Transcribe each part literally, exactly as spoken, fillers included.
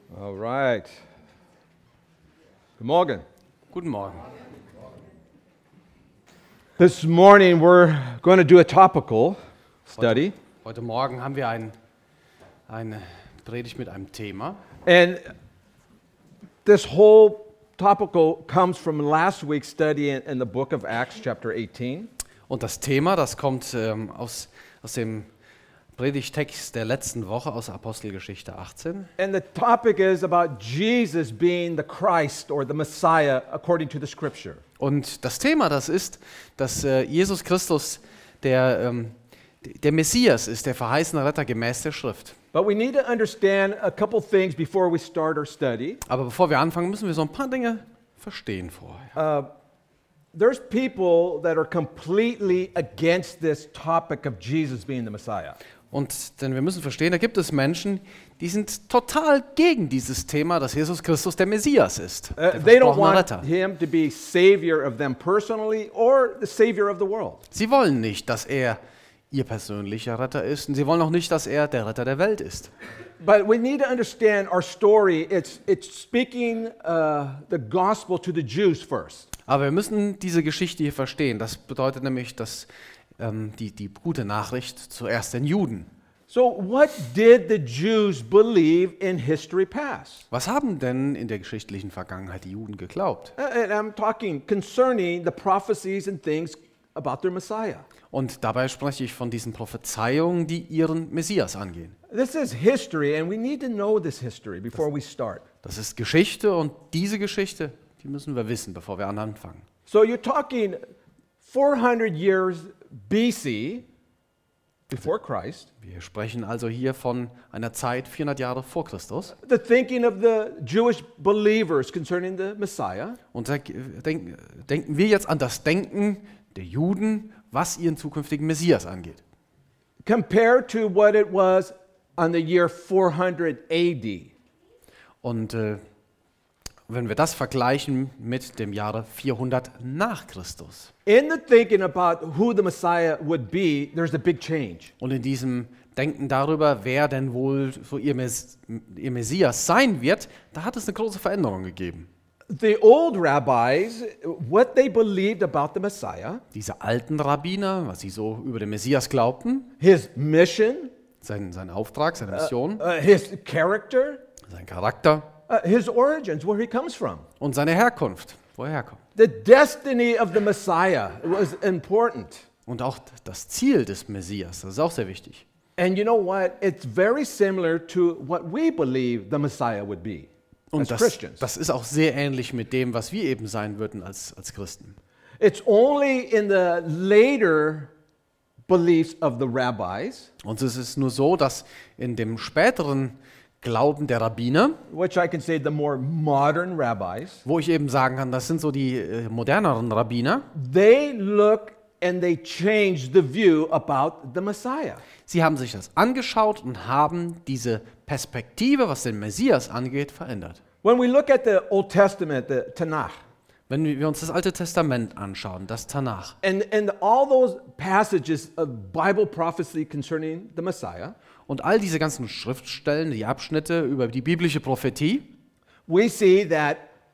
All right. Good morning. Guten Morgen. This morning we're going to do a topical study. Heute Morgen haben wir ein, eine Predigt mit einem Thema. And this whole topical comes from last week's study in, in the book of Acts, chapter eighteen. Und das Thema, das kommt ähm, aus, aus dem Predigtext der letzten Woche aus Apostelgeschichte achtzehn. And the topic is about Jesus being the Christ or the Messiah according to the scripture. Und das Thema, das ist, dass äh, Jesus Christus der, ähm, der Messias ist, der verheißene Retter gemäß der Schrift. But we need to understand a couple things before we start our study. Aber bevor wir anfangen, müssen wir so ein paar Dinge verstehen vorher. Uh, there's people that are completely against this topic of Jesus being the Messiah. Und denn wir müssen verstehen, da gibt es Menschen, die sind total gegen dieses Thema, dass Jesus Christus der Messias ist, der Uh, they don't versprochene want Retter. him to be savior of them personally or the savior of the world. Sie wollen nicht, dass er ihr persönlicher Retter ist, und sie wollen auch nicht, dass er der Retter der Welt ist. But we need to understand our story. It's, it's speaking uh, the gospel to the Jews first. Aber wir müssen diese Geschichte hier verstehen. Das bedeutet nämlich, dass ähm, die, die gute Nachricht zuerst den Juden. So what did the Jews believe in history past? Was haben denn in der geschichtlichen Vergangenheit die Juden geglaubt? Uh, And I'm talking concerning the prophecies and things about their Messiah. Und dabei spreche ich von diesen Prophezeiungen, die ihren Messias angehen. This is history, and we need to know this history before we start. Das ist Geschichte, und diese Geschichte, die müssen wir wissen, bevor wir anfangen. So you're talking four hundred years B C, before Christ. Wir sprechen also hier von einer Zeit vierhundert Jahre vor Christus. The thinking of the Jewish believers concerning the Messiah. Und da denk, denken wir jetzt an das Denken der Juden, was ihren zukünftigen Messias angeht. Compared to what it was on the year four hundred A D. Und äh, wenn wir das vergleichen mit dem Jahre vierhundert nach Christus. In the thinking about who the Messiah would be, there's a big change. Und in diesem Denken darüber, wer denn wohl so ihr, Mess, ihr Messias sein wird, da hat es eine große Veränderung gegeben. The old rabbis, what they believed about the Messiah, Diese alten Rabbiner, was sie so über den Messias glaubten, his mission, sein, sein Auftrag, seine Mission, uh, his character, sein Charakter uh, his origins, where he comes from. und seine Herkunft, wo er herkommt. The destiny of the Messiah was important. Und auch das Ziel des Messias, das ist auch sehr wichtig. And you know what? It's very similar to what we believe the Messiah would be Und as das, Christians. das ist auch sehr ähnlich mit dem, was wir eben sein würden als, als Christen. It's only in the later beliefs of the rabbis, Und es ist nur so, dass in dem späteren Glauben der Rabbiner, which I can say the more modern rabbis, wo ich eben sagen kann, das sind so die äh, moderneren Rabbiner, they look and they change the view about the Messiah. sie haben sich das angeschaut und haben diese Perspektive, was den Messias angeht, verändert. When we look at the Old Testament, the Tanakh, Wenn wir uns das Alte Testament anschauen, das Tanach, and, and all those passages of Bible prophecy concerning the Messiah, und all diese ganzen Schriftstellen, die Abschnitte über die biblische Prophetie, we see that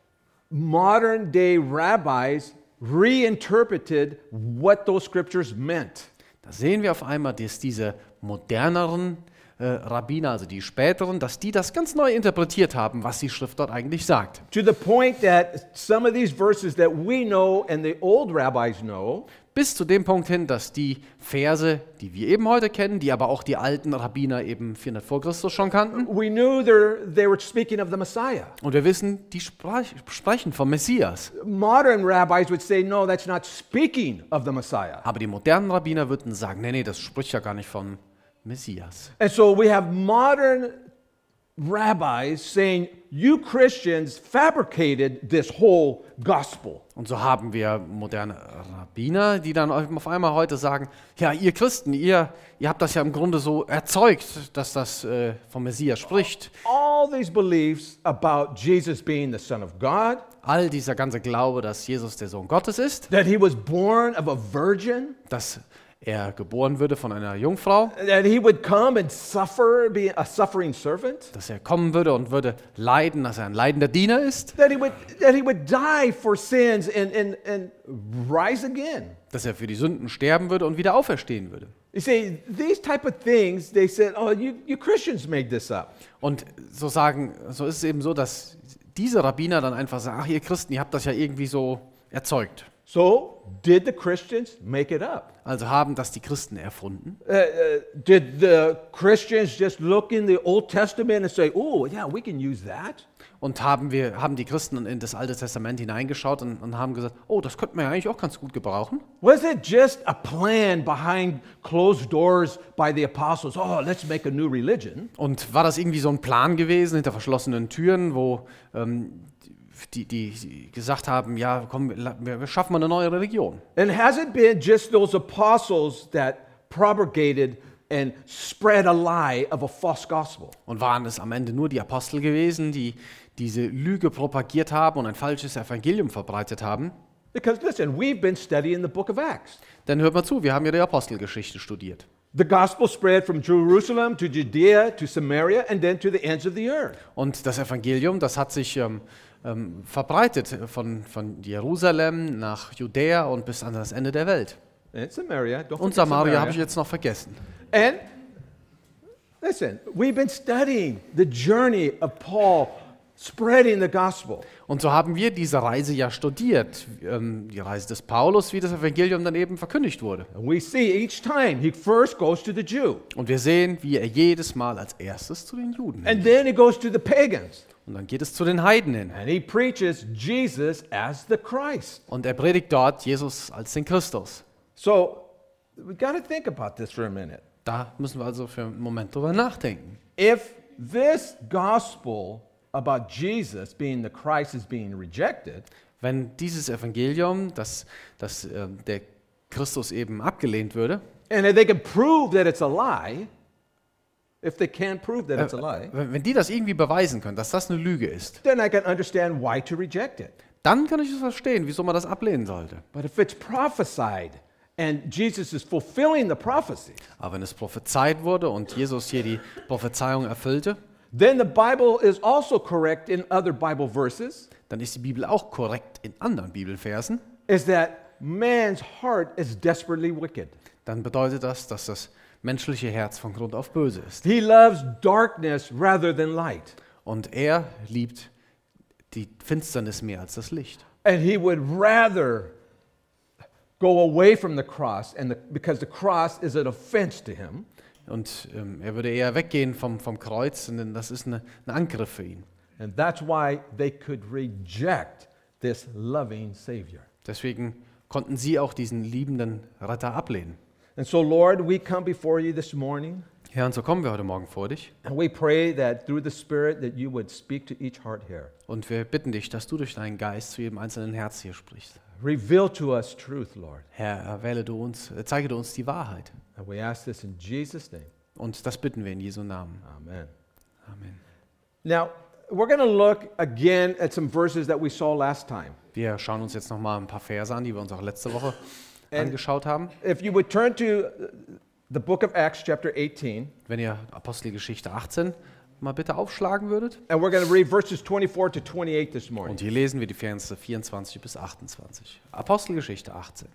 modern day rabbis reinterpreted what those scriptures meant. da sehen wir auf einmal, dass diese moderneren äh, Rabbiner, also die späteren, dass die das ganz neu interpretiert haben, was die Schrift dort eigentlich sagt. To the point that some of these verses that we know and the old rabbis know, Bis zu dem Punkt hin, dass die Verse, die wir eben heute kennen, die aber auch die alten Rabbiner eben vierhundert vor Christus schon kannten, we knew they're- they were speaking of the Messiah. und wir wissen, die sprach, sprechen vom Messias. Modern rabbis would say, no, that's not speaking of the Messiah. Aber die modernen Rabbiner würden sagen, nee, nee, das spricht ja gar nicht vom Messias. And so we have modern rabbis saying, you Christians fabricated this whole gospel. Und so haben wir moderne Rabbiner, die dann auf einmal heute sagen, ja, ihr Christen, ihr, ihr habt das ja im Grunde so erzeugt, dass das äh, vom Messias spricht. All these beliefs about Jesus being the Son of God, All dieser ganze Glaube, dass Jesus der Sohn Gottes ist, that he was born of a virgin, dass er geboren würde von einer Jungfrau, that he would come and suffer, be a suffering servant, dass er kommen würde und würde leiden, dass er ein leidender Diener ist, that he would, that he would die for sins and, and, and rise again. dass er für die Sünden sterben würde und wieder auferstehen würde. You see, these type of things, they said, oh, you, you Christians made this up. Und so sagen, so ist es eben so, dass diese Rabbiner dann einfach sagen, ach ihr Christen, ihr habt das ja irgendwie so erzeugt. So, did the Christians make it up? Also haben das die Christen erfunden. Uh, uh, did the Christians just look in the Old Testament and say, oh, yeah, we can use that? Und haben wir, haben die Christen in das Alte Testament hineingeschaut und, und haben gesagt, oh, das könnten wir ja eigentlich auch ganz gut gebrauchen. Was it just a plan behind closed doors by the apostles? Oh, let's make a new religion. Und war das irgendwie so ein Plan gewesen hinter verschlossenen Türen, wo ähm, die, die, die gesagt haben, ja, komm, wir, wir schaffen mal eine neue Religion. And has it been just those apostles that propagated and spread a lie of a false gospel? Und waren es am Ende nur die Apostel gewesen, die diese Lüge propagiert haben und ein falsches Evangelium verbreitet haben? Because listen, we've been studying the book of Acts. Dann hört mal zu, wir haben ja die Apostelgeschichte studiert. The gospel spread from Jerusalem to Judea to Samaria and then to the ends of the earth. Und das Evangelium, das hat sich ähm, ähm, verbreitet von, von Jerusalem nach Judäa und bis an das Ende der Welt. And Samaria, don't Und forget Samaria habe ich Samaria. jetzt noch vergessen. And listen, we've been studying the journey of Paul spreading the gospel. Und so haben wir diese Reise ja studiert, ähm, die Reise des Paulus, wie das Evangelium dann eben verkündigt wurde. And we see each time he first goes to the Jew, Und wir sehen, wie er jedes Mal als erstes zu den Juden and hin. then he goes to the pagans, Und dann geht es zu den Heiden hin. and he preaches Jesus as the Christ. Und er predigt dort Jesus als den Christus. So we got to think about this for a minute. Da müssen wir also für einen Moment drüber nachdenken. If this gospel about Jesus being the Christ is being rejected, Wenn dieses Evangelium, dass, dass äh, der Christus eben abgelehnt würde, and if they can prove that it's a lie, if they can't prove that it's a lie, wenn wenn die das irgendwie beweisen können, dass das eine Lüge ist, then I can understand why to reject it. dann kann ich es verstehen, wieso man das ablehnen sollte. But if it's prophesied and Jesus is fulfilling the prophecy, Aber wenn es prophezeit wurde und Jesus hier die Prophezeiung erfüllte, then the Bible is also correct in other Bible verses, dann ist die Bibel auch korrekt in anderen Bibelversen. is that man's heart is desperately wicked. Dann bedeutet das, dass das menschliche Herz von Grund auf böse ist. He loves darkness rather than light. Und er liebt die Finsternis mehr als das Licht. And he would rather go away from the cross and the, because the cross is an offense to him. Und ähm, er würde eher weggehen vom, vom Kreuz, denn das ist eine, ein Angriff für ihn. And that's why they could reject this loving Savior. Deswegen konnten sie auch diesen liebenden Retter ablehnen. And so, Lord, we come before you this morning, Herr, und so kommen wir heute Morgen vor dich. and we pray that through the Spirit that you would speak to each heart here. Und wir bitten dich, dass du durch deinen Geist zu jedem einzelnen Herz hier sprichst. Reveal to us truth, Lord. Herr, erwähle du uns, äh, zeige du uns die Wahrheit. And we ask this in Jesus' name. Und das bitten wir in Jesu Namen. Amen. Amen. Now, we're going to look again at some verses that we saw last time. Wir schauen uns jetzt nochmal ein paar Verse an, die wir uns auch letzte Woche And- angeschaut haben. If you would turn to the book of Acts, chapter eighteen, Wenn ihr Apostelgeschichte achtzehn mal bitte aufschlagen würdet. and we're going to read verses twenty-four to twenty-eight this morning. Und hier lesen wir die Verse vierundzwanzig bis achtundzwanzig. Apostelgeschichte achtzehn.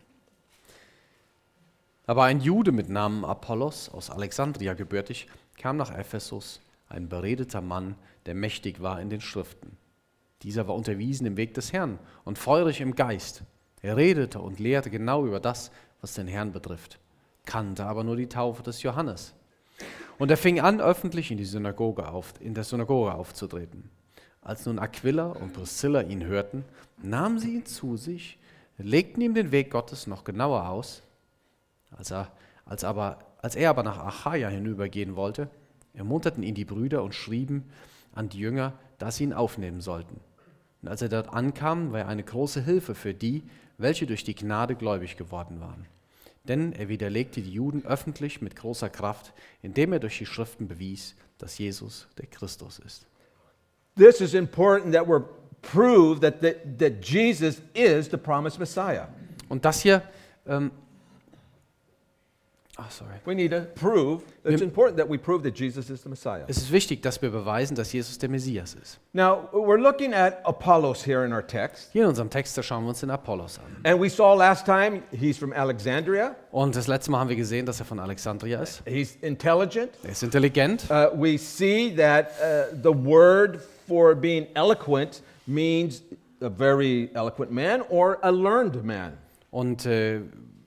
Aber ein Jude mit Namen Apollos, aus Alexandria gebürtig, kam nach Ephesus, ein beredeter Mann, der mächtig war in den Schriften. Dieser war unterwiesen im Weg des Herrn und feurig im Geist. Er redete und lehrte genau über das, was den Herrn betrifft, kannte aber nur die Taufe des Johannes. Und er fing an, öffentlich in, die Synagoge auf, in der Synagoge aufzutreten. Als nun Aquila und Priscilla ihn hörten, nahmen sie ihn zu sich, legten ihm den Weg Gottes noch genauer aus. Als er, als, aber, als er aber nach Achaia hinübergehen wollte, ermunterten ihn die Brüder und schrieben an die Jünger, dass sie ihn aufnehmen sollten. Und als er dort ankam, war er eine große Hilfe für die, welche durch die Gnade gläubig geworden waren. Denn er widerlegte die Juden öffentlich mit großer Kraft, indem er durch die Schriften bewies, dass Jesus der Christus ist. This is important that we're proved that, that, that Jesus is the promised Messiah. Und das hier ähm, Ach, sorry. We need to prove, it's important that we prove that Jesus is the Messiah. Es ist wichtig, dass wir beweisen, dass Jesus der Messias ist. Now, we're looking at Apollos here in our text. Hier in unserem Text, da schauen wir uns den Apollos an. And we saw last time he's from Alexandria. Und das letzte Mal haben wir gesehen, dass er von Alexandria ist. He's intelligent. Er ist intelligent. Uh, we see that uh, the word for being eloquent means a very eloquent man or a learned man. Und äh,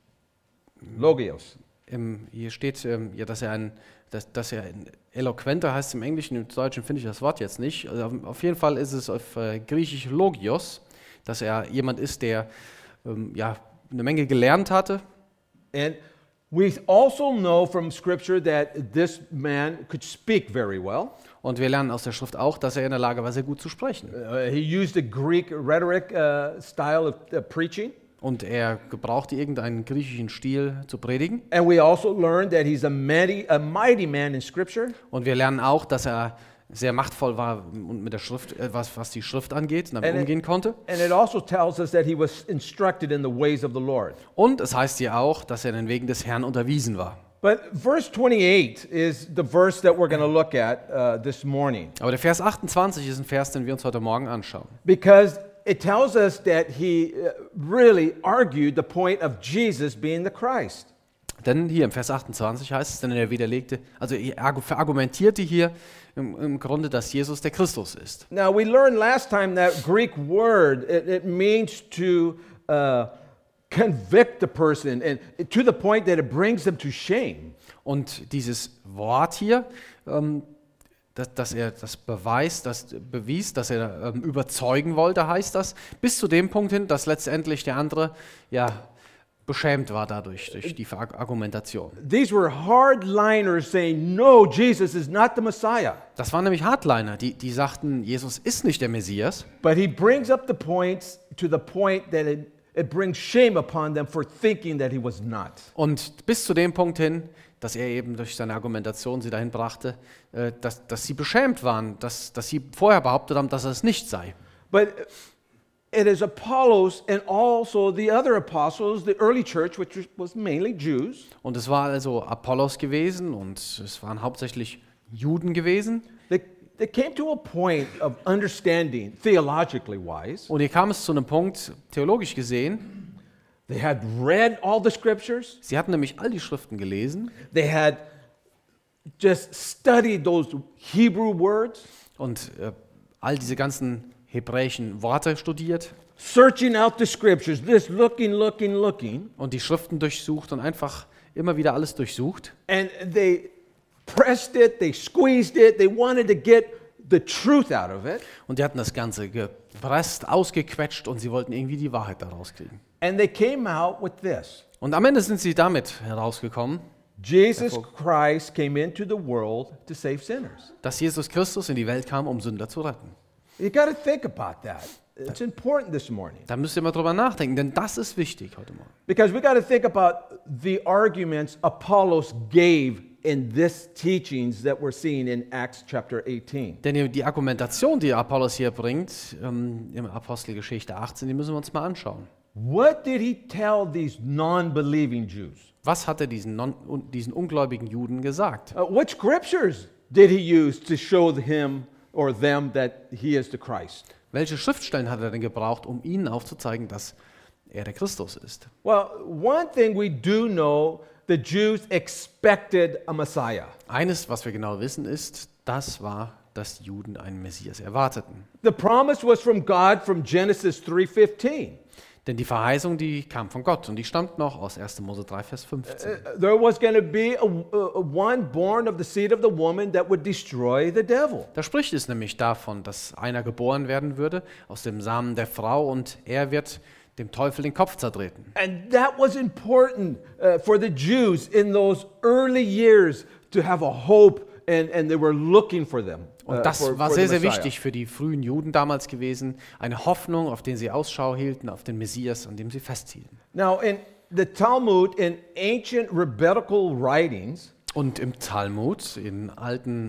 Logios. im, hier steht, ähm, ja, dass er ein, dass, dass er ein eloquenter heißt im Englischen, im Deutschen finde ich das Wort jetzt nicht. Also auf, auf jeden Fall ist es auf äh, Griechisch Logios, dass er jemand ist, der ähm, ja, eine Menge gelernt hatte. And we also know from Scripture that this man could speak very well. Und wir lernen aus der Schrift auch, dass er in der Lage war, sehr gut zu sprechen. Uh, he used a Greek rhetoric uh, style of uh, preaching. Und er gebrauchte irgendeinen griechischen Stil zu predigen. And we also learned that he's a mighty, a mighty man in Scripture. Und wir lernen auch, dass er sehr machtvoll war und mit der Schrift, äh, was, was die Schrift angeht, und damit And it- umgehen konnte. And it also tells us that he was instructed in the ways of the Lord. Und es heißt hier auch, dass er in den Wegen des Herrn unterwiesen war. But verse twenty-eight is the verse that we're going to look at uh, this morning, Aber der Vers achtundzwanzig ist ein Vers, den wir uns heute Morgen anschauen. because it tells us that he uh, really argued the point of Jesus being the Christ. Denn hier im Vers achtundzwanzig heißt es, denn er widerlegte, also er argu- verargumentierte hier im, im Grunde, dass Jesus der Christus ist. Now, we learned last time that Greek word, it, it means to uh, convict the person, and to the point that it brings them to shame. Und dieses Wort hier, ähm, dass, dass er das beweist, das bewies, dass er ähm, überzeugen wollte, heißt das, bis zu dem Punkt hin, dass letztendlich der andere ja beschämt war dadurch, durch die Ver- Argumentation. These were hardliners saying, no, Jesus is not the Messiah. Das waren nämlich Hardliner, die, die sagten, Jesus ist nicht der Messias. But he brings up the points to the point that it, it brings shame upon them for thinking that he was not. Und bis zu dem Punkt hin, dass er eben durch seine Argumentation sie dahin brachte, äh, dass, dass sie beschämt waren, dass, dass sie vorher behauptet haben, dass er es nicht sei. But it is Apollos and also the other apostles, the early church, which was mainly Jews, Und es war also Apollos gewesen und es waren hauptsächlich Juden gewesen. they, they came to a point of understanding, theologically wise. Und hier kam es zu einem Punkt, theologisch gesehen, They had read all the scriptures. sie hatten nämlich all die Schriften gelesen They had just studied those Hebrew words, und äh, all diese ganzen hebräischen Worte studiert searching out the scriptures, just looking, looking, looking. und die Schriften durchsucht und einfach immer wieder alles durchsucht. And they pressed it, they squeezed it, they wanted to get the truth out of it. Und die hatten das Ganze gepresst, ausgequetscht und sie wollten irgendwie die Wahrheit daraus kriegen. And they came out with this. Und am Ende sind sie damit herausgekommen, Jesus Christ came into the world to save sinners. dass Jesus Christus in die Welt kam, um Sünder zu retten. You got to think about that. It's important this morning. Da müsst ihr mal drüber nachdenken, denn das ist wichtig heute Morgen. Because we got to think about the arguments Apollos gave in this teachings that we're seeing in Acts chapter eighteen. Denn die Argumentation, die Apollos hier bringt, ähm, im Apostelgeschichte achtzehn, die müssen wir uns mal anschauen. What did he tell these non-believing Jews? Was hat er diesen, non, un- diesen ungläubigen Juden gesagt? Uh, what scriptures did he use to show him or them that he is the Christ? Welche Schriftstellen hat er denn gebraucht, um ihnen aufzuzeigen, dass er der Christus ist? Well, one thing we do know, the Jews expected a Messiah. Eines, was wir genau wissen, ist, das war, dass die Juden einen Messias erwarteten. The promise was from God from Genesis three fifteen. Denn die Verheißung, die kam von Gott und die stammt noch aus erster Mose drei, Vers fünfzehn. Uh, There was going to be a, a, a one born of the seed of the woman that would destroy the devil. Da spricht es nämlich davon, dass einer geboren werden würde aus dem Samen der Frau und er wird dem Teufel den Kopf zertreten. And that was important uh, for the Jews in those early years to have a hope, and, and they were looking for them. uh, Und das for- war for the sehr, sehr Messiah. wichtig für die frühen Juden damals gewesen. Eine Hoffnung, auf den sie Ausschau hielten, auf den Messias, an dem sie festhielten. Now, in the Talmud, in ancient rabbinical writings, Und im Talmud, in alten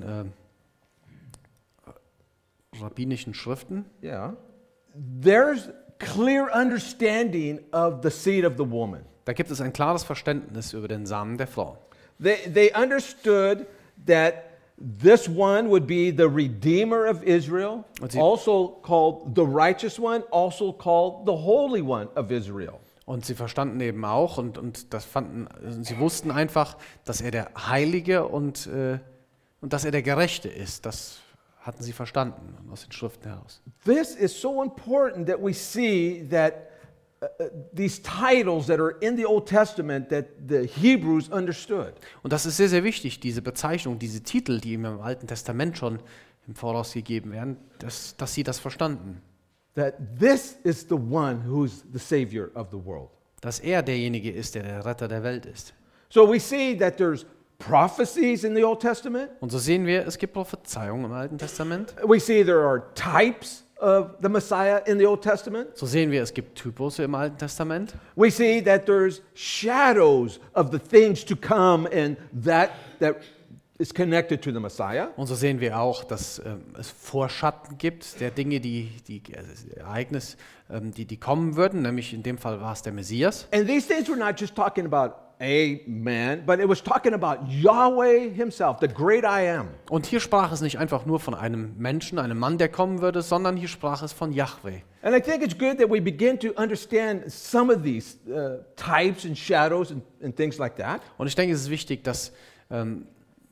äh, rabbinischen Schriften, yeah, there's clear understanding of the seed of the woman. da gibt es ein klares Verständnis über den Samen der Frau. They, they understood that this one would be the Redeemer of Israel, Und sie- also called the Righteous One, also called the Holy One of Israel. Und sie verstanden eben auch und, und das fanden, sie wussten einfach, dass er der Heilige und, äh, und dass er der Gerechte ist. Das hatten sie verstanden aus den Schriften heraus. This is so important that we see that uh, uh, these titles that are in the Old Testament that the Hebrews understood. Und das ist sehr, sehr wichtig, diese Bezeichnung, diese Titel, die ihm im Alten Testament schon im Voraus gegeben werden, dass, dass sie das verstanden. That this is the one who's the Savior of the world. Dass er derjenige ist, der der Retter der Welt ist. So we see that there's prophecies in the Old Testament. Und so sehen wir, es gibt Prophezeiungen im Alten Testament. We see there are types of the Messiah in the Old Testament. So sehen wir, es gibt Typusse im Alten Testament. We see that there's shadows of the things to come and that that is connected to the Messiah. Und so sehen wir auch, dass ähm, es Vorschatten gibt der Dinge, die, die also Ereignis, ähm, die, die kommen würden. Nämlich in dem Fall war es der Messias. And these things were not just talking about a man, but it was talking about Yahweh himself, the great I am. Und hier sprach es nicht einfach nur von einem Menschen, einem Mann, der kommen würde, sondern hier sprach es von Yahweh. And I think it's good that we begin to understand some of these uh, types and shadows and, and things like that, Und ich denke, es ist wichtig, dass, ähm,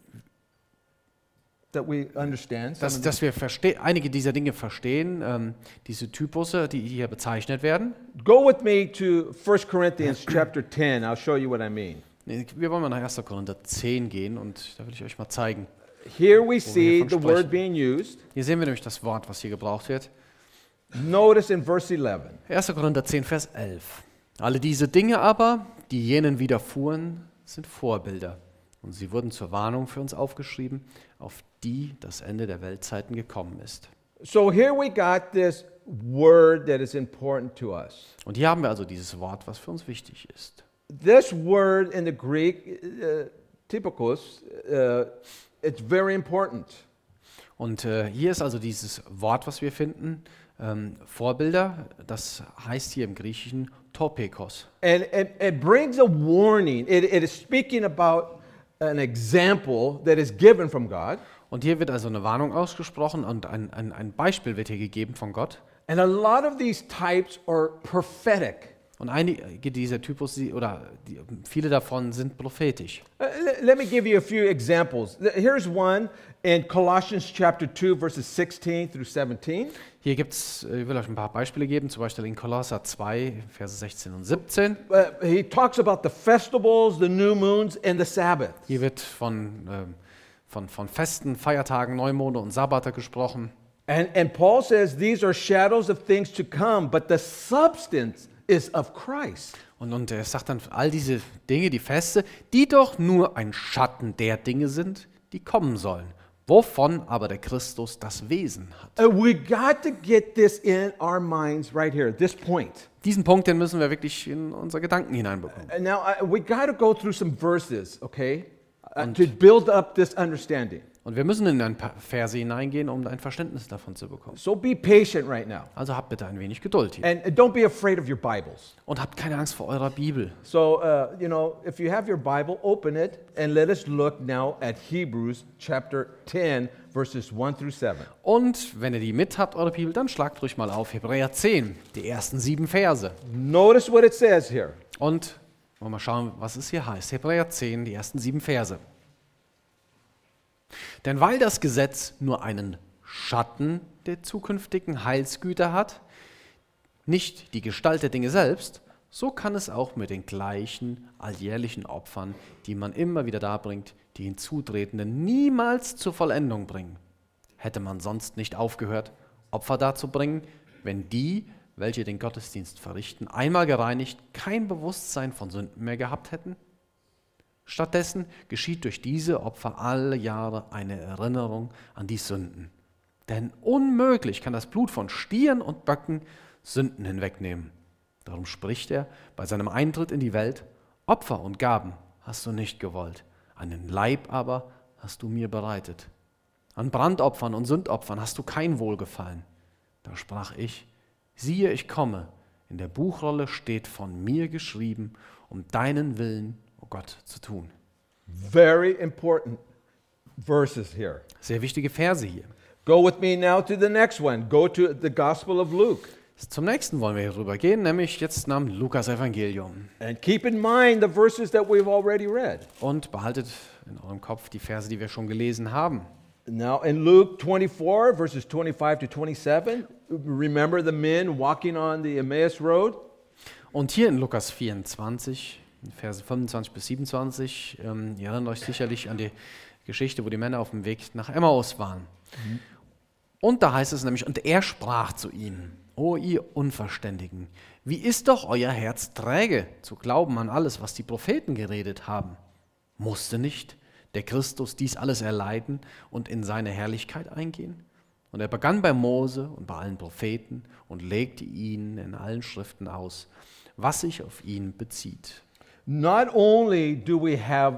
that we understand. Some dass, of dass wir verste- einige dieser Dinge verstehen, ähm, diese Typusse, die hier bezeichnet werden. these. Go with me to First Corinthians chapter ten. I'll show you what I mean. Wir wollen mal nach erster Korinther zehn gehen und da will ich euch mal zeigen. Here we see von the sprechen. word being used. Hier sehen wir nämlich das Wort, was hier gebraucht wird. Notice in verse eleven. erster Korinther zehn, Vers elf. Alle diese Dinge aber, die jenen widerfuhren, sind Vorbilder. Und sie wurden zur Warnung für uns aufgeschrieben, auf die das Ende der Weltzeiten gekommen ist. So here we got this word that is important to us. Und hier haben wir also dieses Wort, was für uns wichtig ist. This word in the Greek, uh, typikos, uh, it's very important. Und äh, hier ist also dieses Wort, was wir finden, ähm, Vorbilder, das heißt hier im Griechischen Topekos. And it, it brings a warning. It, it is speaking about an example that is given from God. Und hier wird also eine Warnung ausgesprochen und ein, ein, ein Beispiel wird hier gegeben von Gott. And a lot of these types are prophetic. Und einige dieser Typus, die- oder die, viele davon sind prophetisch. Uh, le- let me give you a few examples. Th- Here's one in Colossians chapter two, verses sixteen through seventeen. Hier gibt es, ich will euch ein paar Beispiele geben, zum Beispiel in Kolosser zwei, Verse sechzehn und siebzehn. Uh, he talks about the festivals, the new moons, and the Sabbath. Hier wird von, ähm, von, von Festen, Feiertagen, Neumonde und Sabbate gesprochen. And, and Paul says these are shadows of things to come, but the substance is of Christ. Und, und er sagt dann, all diese Dinge, die Feste, die doch nur ein Schatten der Dinge sind, die kommen sollen, wovon aber der Christus das Wesen hat. Uh, we got to get this in our minds right here, this point. Diesen Punkt, den müssen wir wirklich in unsere Gedanken hineinbekommen. And now uh, we got to go through some verses, okay, uh, to build up this understanding. Und wir müssen in ein paar Verse hineingehen, um ein Verständnis davon zu bekommen. So be patient right now. Also habt bitte ein wenig Geduld hier. And uh, don't be afraid of your Bibles. Und habt keine Angst vor eurer Bibel. So, uh, you know, if you have your Bible, open it and let us look now at Hebrews chapter ten, verses one through seven. Und wenn ihr die mit habt, eure Bibel, dann schlagt ruhig mal auf Hebräer zehn, die ersten sieben Verse. Notice what it says here. Und wollen wir mal schauen, was es hier heißt. Hebräer zehn, die ersten sieben Verse. Denn weil das Gesetz nur einen Schatten der zukünftigen Heilsgüter hat, nicht die Gestalt der Dinge selbst, so kann es auch mit den gleichen alljährlichen Opfern, die man immer wieder darbringt, die Hinzutretenden niemals zur Vollendung bringen. Hätte man sonst nicht aufgehört, Opfer darzubringen, wenn die, welche den Gottesdienst verrichten, einmal gereinigt, kein Bewusstsein von Sünden mehr gehabt hätten? Stattdessen geschieht durch diese Opfer alle Jahre eine Erinnerung an die Sünden. Denn unmöglich kann das Blut von Stieren und Böcken Sünden hinwegnehmen. Darum spricht er bei seinem Eintritt in die Welt: Opfer und Gaben hast du nicht gewollt, einen Leib aber hast du mir bereitet. An Brandopfern und Sündopfern hast du kein Wohlgefallen. Da sprach ich: Siehe, ich komme, in der Buchrolle steht von mir geschrieben, um deinen Willen, o Gott, zu tun. Very important verses here. Sehr wichtige Verse hier. Go with me now to the next one. Go to the Gospel of Luke. Zum nächsten wollen wir hier rüber gehen, nämlich jetzt nach Lukas Evangelium. And keep in mind the verses that we've already read. Und behaltet in eurem Kopf die Verse, die wir schon gelesen haben. Now in Luke twenty-four, verses twenty-five to twenty-seven, remember the men walking on the Emmaus Road? Und hier in Lukas vierundzwanzig, Verse fünfundzwanzig bis siebenundzwanzig, ähm, ihr erinnert euch sicherlich an die Geschichte, wo die Männer auf dem Weg nach Emmaus waren. Mhm. Und da heißt es nämlich, und er sprach zu ihnen: O ihr Unverständigen, wie ist doch euer Herz träge, zu glauben an alles, was die Propheten geredet haben? Musste nicht der Christus dies alles erleiden und in seine Herrlichkeit eingehen? Und er begann bei Mose und bei allen Propheten und legte ihnen in allen Schriften aus, was sich auf ihn bezieht. Not only do we have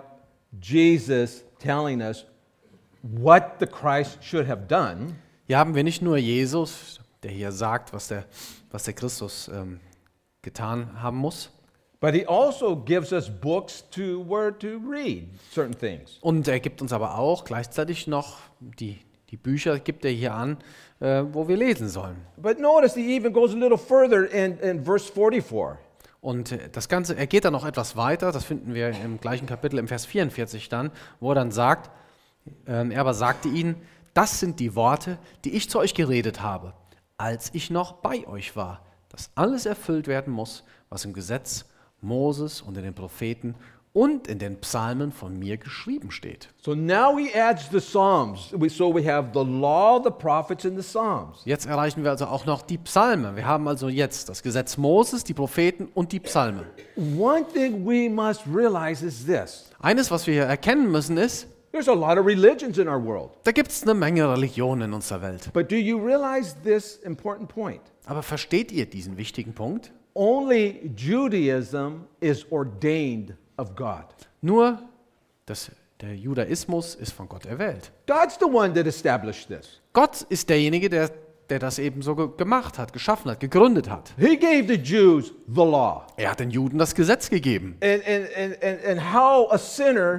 Jesus telling us what the Christ should have done, Hier haben wir nicht nur Jesus, der hier sagt, was der, was der Christus ähm, getan haben muss, but he also gives us books to where to read certain things. und er gibt uns aber auch gleichzeitig noch die, die Bücher, gibt er hier an, äh, wo wir lesen sollen. But notice he even goes a little further in, in verse forty-four. Und äh, das Ganze, er geht dann noch etwas weiter, das finden wir im gleichen Kapitel im Vers vierundvierzig dann, wo er dann sagt, ähm, er aber sagte ihnen, das sind die Worte, die ich zu euch geredet habe, als ich noch bei euch war, dass alles erfüllt werden muss, was im Gesetz Moses und in den Propheten und in den Psalmen von mir geschrieben steht. So now he adds the Psalms. We, so we have the law, the prophets, and the Psalms. Jetzt erreichen wir also auch noch die Psalme. Wir haben also jetzt das Gesetz Moses, die Propheten und die Psalme. One thing we must realize is this. Eines, was wir hier erkennen müssen, ist, There's a lot of religions in our world. da gibt es eine Menge Religionen in unserer Welt. But do you realize this important point? Aber versteht ihr diesen wichtigen Punkt? Only Judaism is ordained of God. Nur das, der Judaismus ist von Gott erwählt. God's the one that established this. Gott ist derjenige, der, der das eben so ge- gemacht hat, geschaffen hat, gegründet hat. He gave the Jews the law. Er hat den Juden das Gesetz gegeben. And, and, and, and, and how a sinner,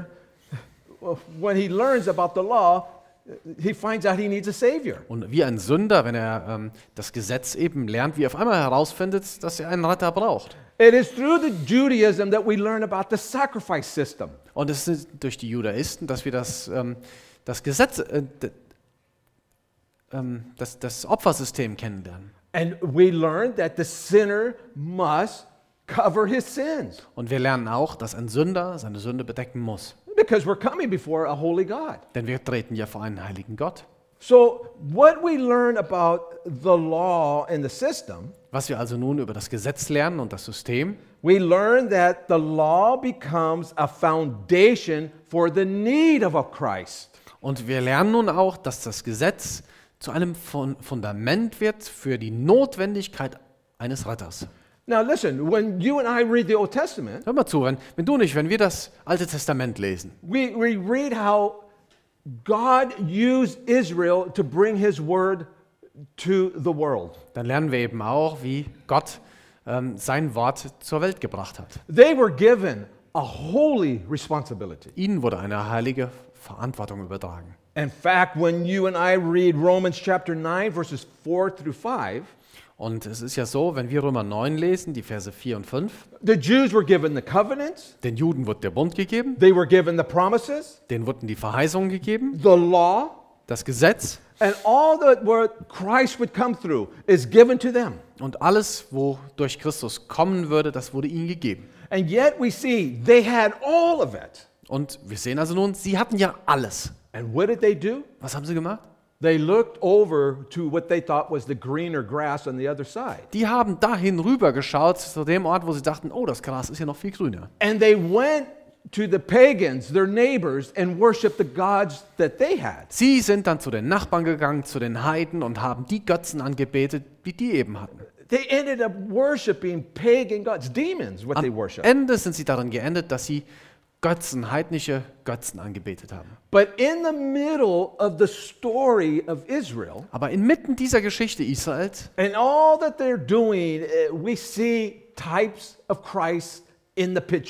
when he learns about the law, he finds out he needs a savior. Und wie ein Sünder, wenn er ähm, das Gesetz eben lernt, wie auf einmal herausfindet, dass er einen Retter braucht. It is through the Judaism that we learn about the sacrifice system. Und es ist durch die Judaisten, dass wir das, ähm, das Gesetz, äh, d- ähm, das, das Opfersystem kennenlernen. And we learn that the sinner must cover his sins Und wir lernen auch, dass ein Sünder seine Sünde bedecken muss. because we're coming before a holy God. Denn wir treten ja vor einen heiligen Gott. So what we learn about the law and the system, Was wir also nun über das Gesetz lernen und das System, we learn that the law becomes a foundation for the need of a Christ. und wir lernen nun auch, dass das Gesetz zu einem Fun- Fundament wird für die Notwendigkeit eines Retters. Now listen, when you and I read the Old Testament, Hör mal zu, wenn, wenn du nicht, wenn wir das Alte Testament lesen, we, we read how God used Israel to bring his word to the world. dann lernen wir eben auch, wie Gott ähm, sein Wort zur Welt gebracht hat. They were given a holy responsibility. Ihnen wurde eine heilige Verantwortung übertragen. In fact, when you and I read Romans chapter nine, verses four through five, Und es ist ja so, wenn wir Römer neun lesen, die Verse vier und fünf, the Jews were given the covenants, den Juden wurde der Bund gegeben, they were given the promises, denen wurden die Verheißungen gegeben, the law, das Gesetz and all that what Christ would come through is given to them. und alles, wo durch Christus kommen würde, das wurde ihnen gegeben. And yet we see they had all of it. Und wir sehen also nun, sie hatten ja alles. And what did they do? Was haben sie gemacht? They looked over to what they thought was the greener grass on the other side. Die haben dahin rüber geschaut, zu dem Ort, wo sie dachten, oh, das Gras ist ja noch viel grüner. And they went to the pagans, their neighbors, and worshiped the gods that they had. Sie sind dann zu den Nachbarn gegangen, zu den Heiden und haben die Götzen angebetet, die die eben hatten. They ended up worshiping pagan gods, demons, what they Am worship. Ende sind sie darin geendet, dass sie Götzen, heidnische Götzen angebetet haben. But in the middle of the story of Israel, Aber inmitten dieser Geschichte Israels and all that they're doing, uh, we see types of Christ in the picture.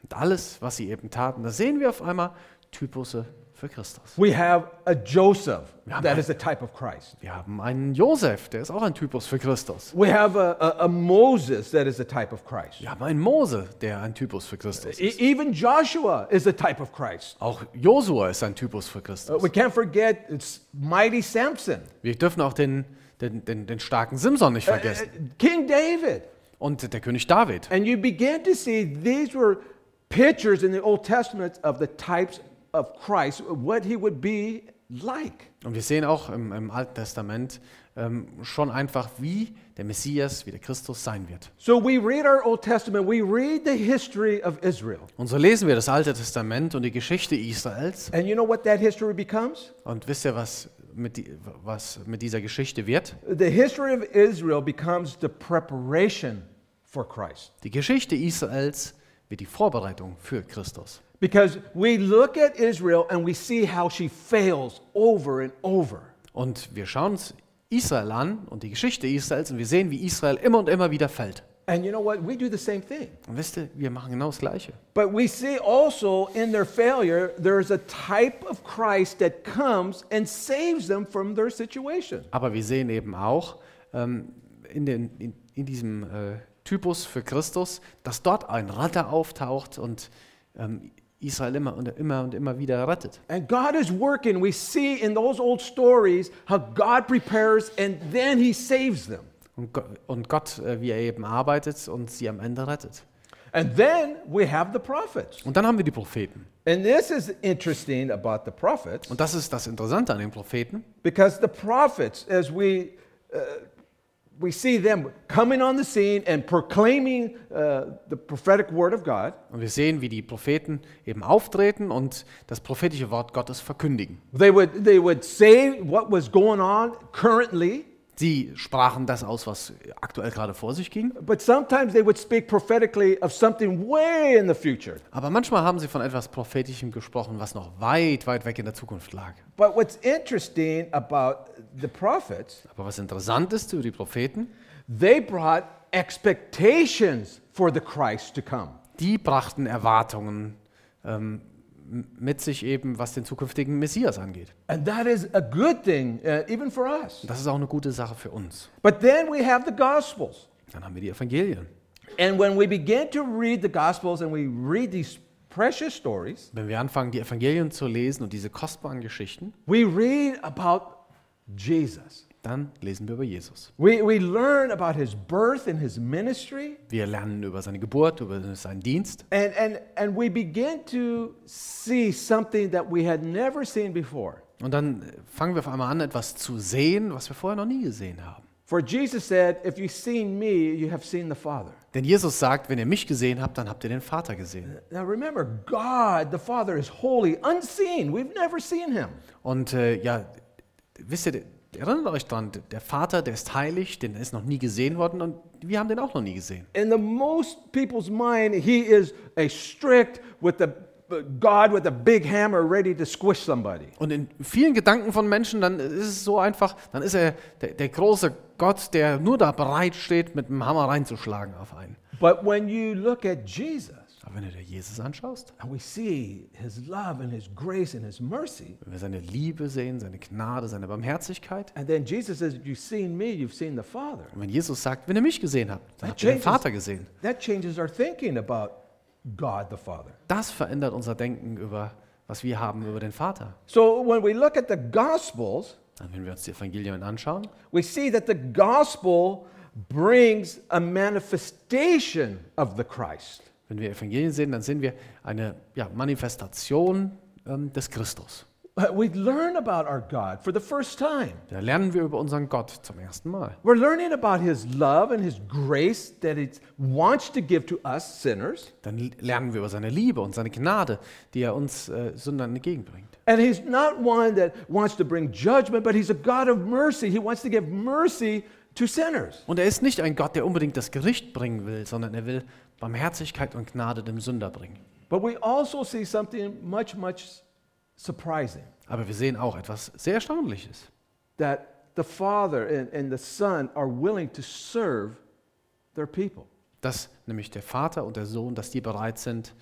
Und alles, was sie eben taten, da sehen wir auf einmal Typusse für Christus. We have a Joseph, Ja, that man. is a type of Christ. Wir haben einen Josef, der ist auch ein Typus für Christus. We have a, a, a Moses, that is a type of Christ. Wir haben einen Mose, der ein Typus für Christus E- ist. even Joshua is a type of Christ. Auch Josua ist ein Typus für Uh, Christus. we can't forget it's mighty Samson, Wir dürfen auch den, den, den, den starken Simson nicht uh, vergessen. King David. Und der König David. And you begin to see these were pictures in the Old Testament of the types of Christ, what he would be like. Und wir sehen auch im, im Alten Testament ähm, schon einfach, wie der Messias, wie der Christus sein wird. So we read our Old Testament, we read the history of Israel. Und so lesen wir das Alte Testament und die Geschichte Israels. And you know what that history becomes? Und wisst ihr, was mit, die, was mit dieser Geschichte wird? The history of Israel becomes the preparation for Christ. Die Geschichte Israels wird die Vorbereitung für Christus. Because we look at Israel and we see how she fails over and over. Und wir schauen uns Israel an und die Geschichte Israels und wir sehen, wie Israel immer und immer wieder fällt. And you know what? We do the same thing. Und wisst ihr, wir machen genau das Gleiche. But we see also in their failure, there's a type of Christ that comes and saves them from their situation. Aber wir sehen eben auch ähm, in, den, in, in diesem äh, Typus für Christus, dass dort ein Retter auftaucht und ähm, Israel immer und immer und immer wieder rettet. And God is working. We see in those old stories how God prepares and then he saves them. Und Gott, und Gott äh, wie er eben arbeitet und sie am Ende rettet. And then we have the prophets. Und dann haben wir die Propheten. And this is interesting about the prophets Und das ist das Interessante an den Propheten, because the prophets, as we uh, we see them coming on the scene and proclaiming uh, the prophetic word of God, und wir sehen, wie die Propheten eben auftreten und das prophetische Wort Gottes verkündigen. they would they would say what was going on currently, Sie sprachen das aus, was aktuell gerade vor sich ging, but sometimes they would speak prophetically of something way in the future. aber manchmal haben sie von etwas Prophetischem gesprochen, was noch weit, weit weg in der Zukunft lag. But what's interesting about the prophets, Aber was interessant ist über die Propheten, they brought expectations for the Christ to come. die brachten Erwartungen ähm, m- mit sich eben, was den zukünftigen Messias angeht. And that is a good thing, uh, even for us. Und das ist auch eine gute Sache für uns. But then we have the Gospels. Dann haben wir die Evangelien. And when we begin to read the Gospels and we read these precious stories, Wenn wir anfangen, die Evangelien zu lesen und diese kostbaren Geschichten, we read about Jesus. dann lesen wir über Jesus. We, we learn about his birth and his ministry. Wir lernen über seine Geburt, über seinen Dienst. And, and, and we begin to see something that we had never seen before. Und dann fangen wir auf einmal an, etwas zu sehen, was wir vorher noch nie gesehen haben. For Jesus said, if you've seen me, you have seen the Father. Denn Jesus sagt, wenn ihr mich gesehen habt, dann habt ihr den Vater gesehen. Now remember, God, the Father, is holy, unseen. We've never seen him. Und äh, ja, wisst ihr, erinnert euch dran, der Vater, der ist heilig, den ist noch nie gesehen worden und wir haben den auch noch nie gesehen. In the most people's mind, he is a strict with the God with a big hammer ready to squish somebody. Und in vielen Gedanken von Menschen, dann ist es so einfach, dann ist er der, der große Gott, der nur da bereit steht, mit dem Hammer reinzuschlagen auf einen. But when you look at Jesus, Aber wenn du dir Jesus anschaust, and we see his love and his grace and his mercy, wenn wir seine Liebe sehen, seine Gnade, seine Barmherzigkeit, and then Jesus says, you've seen me, you've seen the Father. und wenn Jesus sagt, wenn ihr mich gesehen habt, dann That habt ihr den changes, Vater gesehen. that changes our thinking about God the Father. Das verändert unser Denken über, was wir haben über den Vater. So when we look at the Gospels, Dann, wenn wir uns die Evangelien anschauen, we see that the Gospel brings a manifestation of the Christ. wenn wir Evangelien sehen, dann sehen wir eine ja, Manifestation ähm, des Christus. We learn about our God for the first time. Da lernen wir über unseren Gott zum ersten Mal. We're learning about his love and his grace that he wants to give to us sinners. Dann lernen wir über seine Liebe und seine Gnade, die er uns äh, Sündern entgegenbringt. And he's not one that wants to bring judgment, but he's a God of mercy. He wants to give mercy to sinners. Und er ist nicht ein Gott, der unbedingt das Gericht bringen will, sondern er will Barmherzigkeit und Gnade dem Sünder bringen. But we also see something much, much surprising, Aber wir sehen auch etwas sehr Erstaunliches, that the Father and, and the Son are willing to serve their people. dass nämlich der Vater und der Sohn, dass die bereit sind,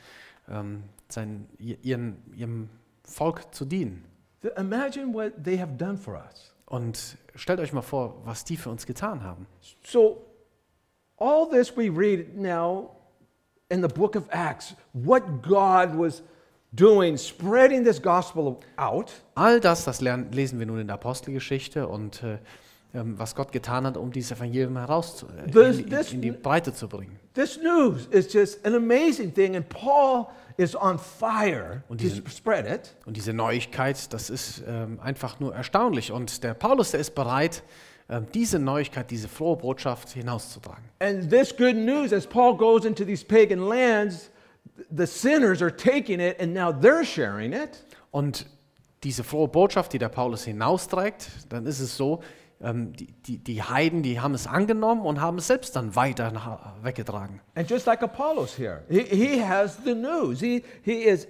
ähm, sein, ihren, ihrem Volk zu dienen. Imagine what they have done for us. Und stellt euch mal vor, was die für uns getan haben. So, all this we read now in the book of Acts, what God was doing, spreading this gospel out. All das, das lernen, lesen wir nun in der Apostelgeschichte und äh, ähm, was Gott getan hat, um dieses Evangelium heraus äh, This- in, this- in, in die Breite zu bringen. This news is just an amazing thing, and Paul is on fire Und to diesen- spread it. Und diese Neuigkeit, das ist ähm, einfach nur erstaunlich. Und der Paulus, der ist bereit, ähm, diese Neuigkeit, diese frohe Botschaft hinauszutragen. And this good news, as Paul goes into these pagan lands, the sinners are taking it and now they're sharing it. Und diese frohe Botschaft, die der Paulus hinausträgt, dann ist es so, ähm, die, die, die Heiden, die haben es angenommen und haben es selbst dann weiter nach, weggetragen. And just like Apollos here, he, he has the news. He, he is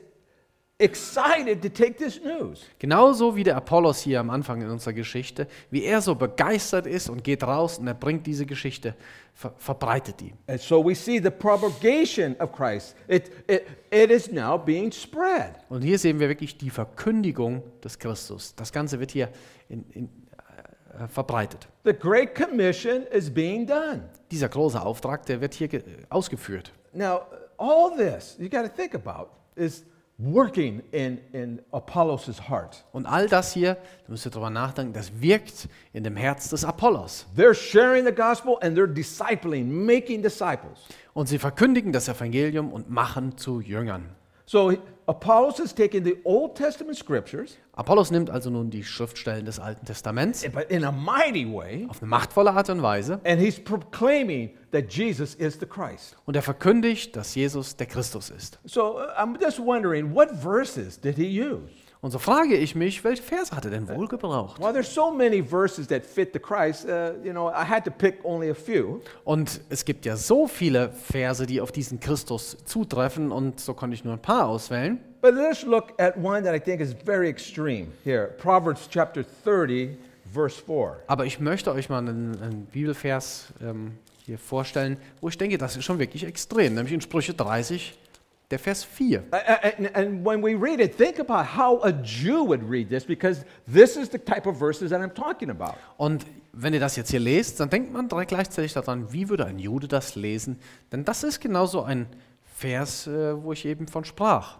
excited to take this news. Genauso wie der Apollos hier am Anfang in unserer Geschichte, wie er so begeistert ist und geht raus und er bringt diese Geschichte, ver verbreitet die. And so we see the propagation of Christ. It, it, it is now being spread. Und hier sehen wir wirklich die Verkündigung des Christus. Das Ganze wird hier in, in, äh, verbreitet. The Great Commission is being done. Dieser große Auftrag, der wird hier ge- ausgeführt. Now, all this you got to think about is working in, in Apollos' heart. Und all das hier, da müsst ihr drüber nachdenken, das wirkt in dem Herz des Apollos. They're sharing the gospel and they're discipling, making disciples. Und sie verkündigen das Evangelium und machen zu Jüngern. So Apollos is taking the Old Testament scriptures, Apollos nimmt also nun die Schriftstellen des Alten Testaments but in a mighty way, auf eine machtvolle Art und Weise and he's proclaiming that Jesus is the Christ. und er verkündigt, dass Jesus der Christus ist. So uh, I'm just wondering, what verses did he use? Und so frage ich mich, welche Verse hat er denn wohl gebraucht? Well, there's so many verses that fit the Christ. Uh, you know, I had to pick only a few. Und es gibt ja so viele Verse, die auf diesen Christus zutreffen und so konnte ich nur ein paar auswählen. But let's look at one that I think is very extreme here. Proverbs chapter thirty, verse four. Aber ich möchte euch mal einen, einen Bibelvers ähm, hier vorstellen, wo ich denke, das ist schon wirklich extrem, nämlich in Sprüche dreißig, der Vers vier. Uh, And, and when we read it, think about how a Jew would read this, because this is the type of verses that I'm talking about. Und wenn ihr das jetzt hier lest, dann denkt man direkt gleichzeitig daran, wie würde ein Jude das lesen? Denn das ist genauso ein Vers, äh, wo ich eben von sprach.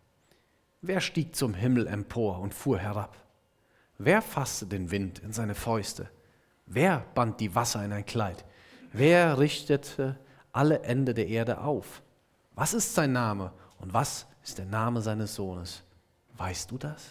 Wer stieg zum Himmel empor und fuhr herab? Wer fasste den Wind in seine Fäuste? Wer band die Wasser in ein Kleid? Wer richtete alle Ende der Erde auf? Was ist sein Name und was ist der Name seines Sohnes? Weißt du das?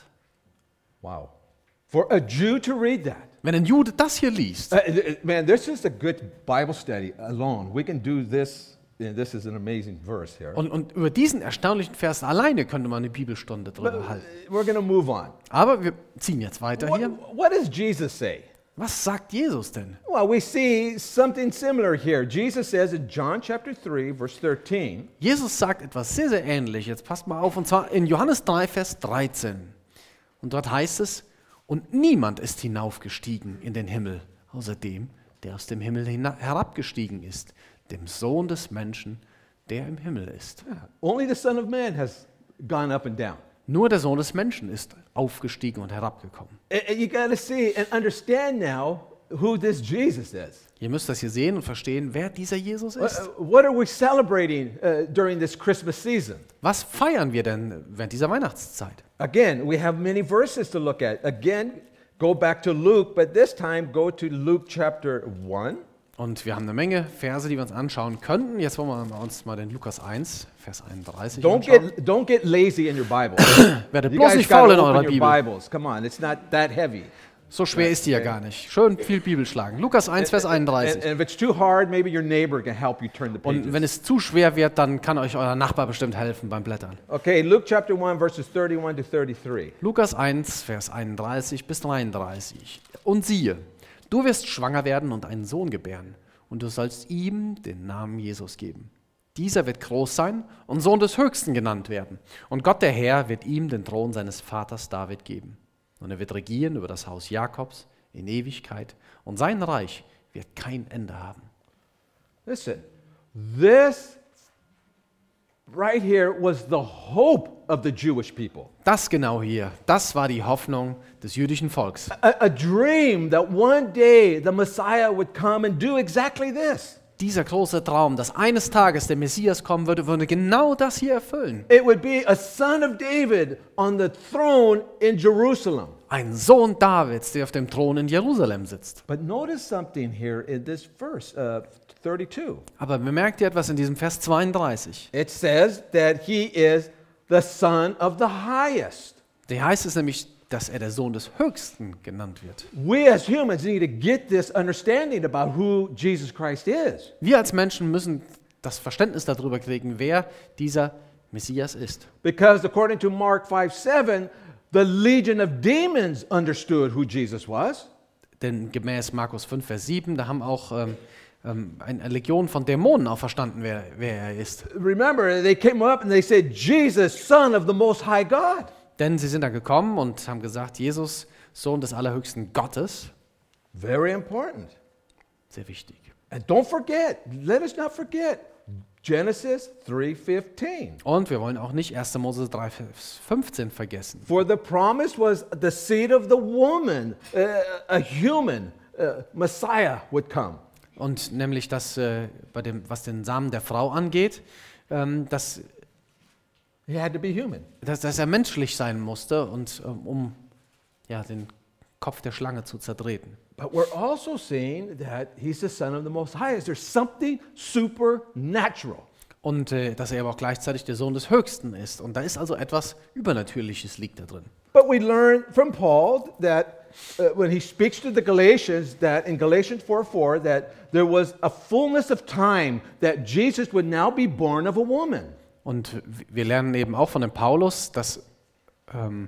Wow. For a Jew to read that. Wenn ein Jude das hier liest, Uh, th- man, this is a good Bible study alone. We can do this. And this is an amazing verse here. Und, und über diesen erstaunlichen Vers alleine könnte man eine Bibelstunde But drüber halten. we're going to move on. Aber wir ziehen jetzt weiter What, hier. what does Jesus say? Was sagt Jesus denn? Well, we see something similar here. Jesus says in John chapter three, verse thirteen, Jesus sagt etwas sehr, sehr ähnlich. Jetzt passt mal auf, und zwar in Johannes drei, Vers dreizehn. Und dort heißt es, und niemand ist hinaufgestiegen in den Himmel, außer dem, der aus dem Himmel hina- herabgestiegen ist, dem Sohn des Menschen, der im Himmel ist. only the Son of Man has gone up and down. Nur der Sohn des Menschen ist aufgestiegen und herabgekommen. And and you got to see and understand now who this Jesus is. Ihr müsst das hier sehen und verstehen, wer dieser Jesus What ist. what are we celebrating uh, during this Christmas season? Was feiern wir denn während dieser Weihnachtszeit? Again, we have many verses to look at. Again, go back to Luke, but this time go to Luke chapter one. Und wir haben eine Menge Verse, die wir uns anschauen könnten. Jetzt wollen wir uns mal den Lukas eins, Vers einunddreißig Don't anschauen. get don't get lazy in your Bible. Werdet You bloß guys nicht got faul in to eurer open your Bibel. Bibles. Come on, it's not that heavy. So schwer ist die ja gar nicht. Schön viel Bibel schlagen. Lukas eins, Vers And, einunddreißig. and if it's too hard, maybe your neighbor can help you turn the pages. Und wenn es zu schwer wird, dann kann euch euer Nachbar bestimmt helfen beim Blättern. Okay, Luke chapter one, verses thirty-one to thirty-three. Lukas eins, Vers einunddreißig bis dreiunddreißig. Und siehe, du wirst schwanger werden und einen Sohn gebären, und du sollst ihm den Namen Jesus geben. Dieser wird groß sein und Sohn des Höchsten genannt werden. Und Gott der Herr wird ihm den Thron seines Vaters David geben. Und er wird regieren über das Haus Jakobs in Ewigkeit, und sein Reich wird kein Ende haben. Listen, this right here was the hope of the Jewish people. Das genau hier, das war die Hoffnung des jüdischen Volks. A, a dream that one day the Messiah would come and do exactly this. Dieser große Traum, dass eines Tages der Messias kommen würde, würde genau das hier erfüllen. It would be a son of David on the throne in Jerusalem. Ein Sohn Davids, der auf dem Thron in Jerusalem sitzt. But notice something here in this verse, uh, thirty-two. Aber bemerkt ihr etwas in diesem Vers zweiunddreißig? It says that he is the son of the highest. Da heißt es nämlich, dass er der Sohn des Höchsten genannt wird. We as humans need to get this understanding about who Jesus Christ is. Wir als Menschen müssen das Verständnis darüber kriegen, wer dieser Messias ist. Because according to Mark five seven, the legion of demons understood who Jesus was. Denn gemäß Markus fünf, Vers sieben, da haben auch ähm, ähm, eine Legion von Dämonen auch verstanden, wer, wer er ist. Remember, they came up and they said, Jesus, son of the Most High God. Denn sie sind da gekommen und haben gesagt, Jesus, Sohn des allerhöchsten Gottes. Very important. Sehr wichtig. And don't forget, let us not forget, Genesis three fifteen. Und wir wollen auch nicht erster Mose drei, Vers fünfzehn vergessen. For the promise was the seed of the woman, uh, a human uh, Messiah would come. Und nämlich, dass äh, bei dem, was den Samen der Frau angeht, ähm, dass, He had to be human. dass, dass er menschlich sein musste, und ähm, um ja, den Kopf der Schlange zu zertreten. But we're also seeing that he's the son of the Most High. Is there something supernatural? Und äh, dass er aber auch gleichzeitig der Sohn des Höchsten ist. Und da ist also etwas Übernatürliches liegt da drin. But we learn from Paul that uh, when he speaks to the Galatians, that in Galatians four four, that there was a fullness of time that Jesus would now be born of a woman. Und wir lernen eben auch von dem Paulus, dass ähm,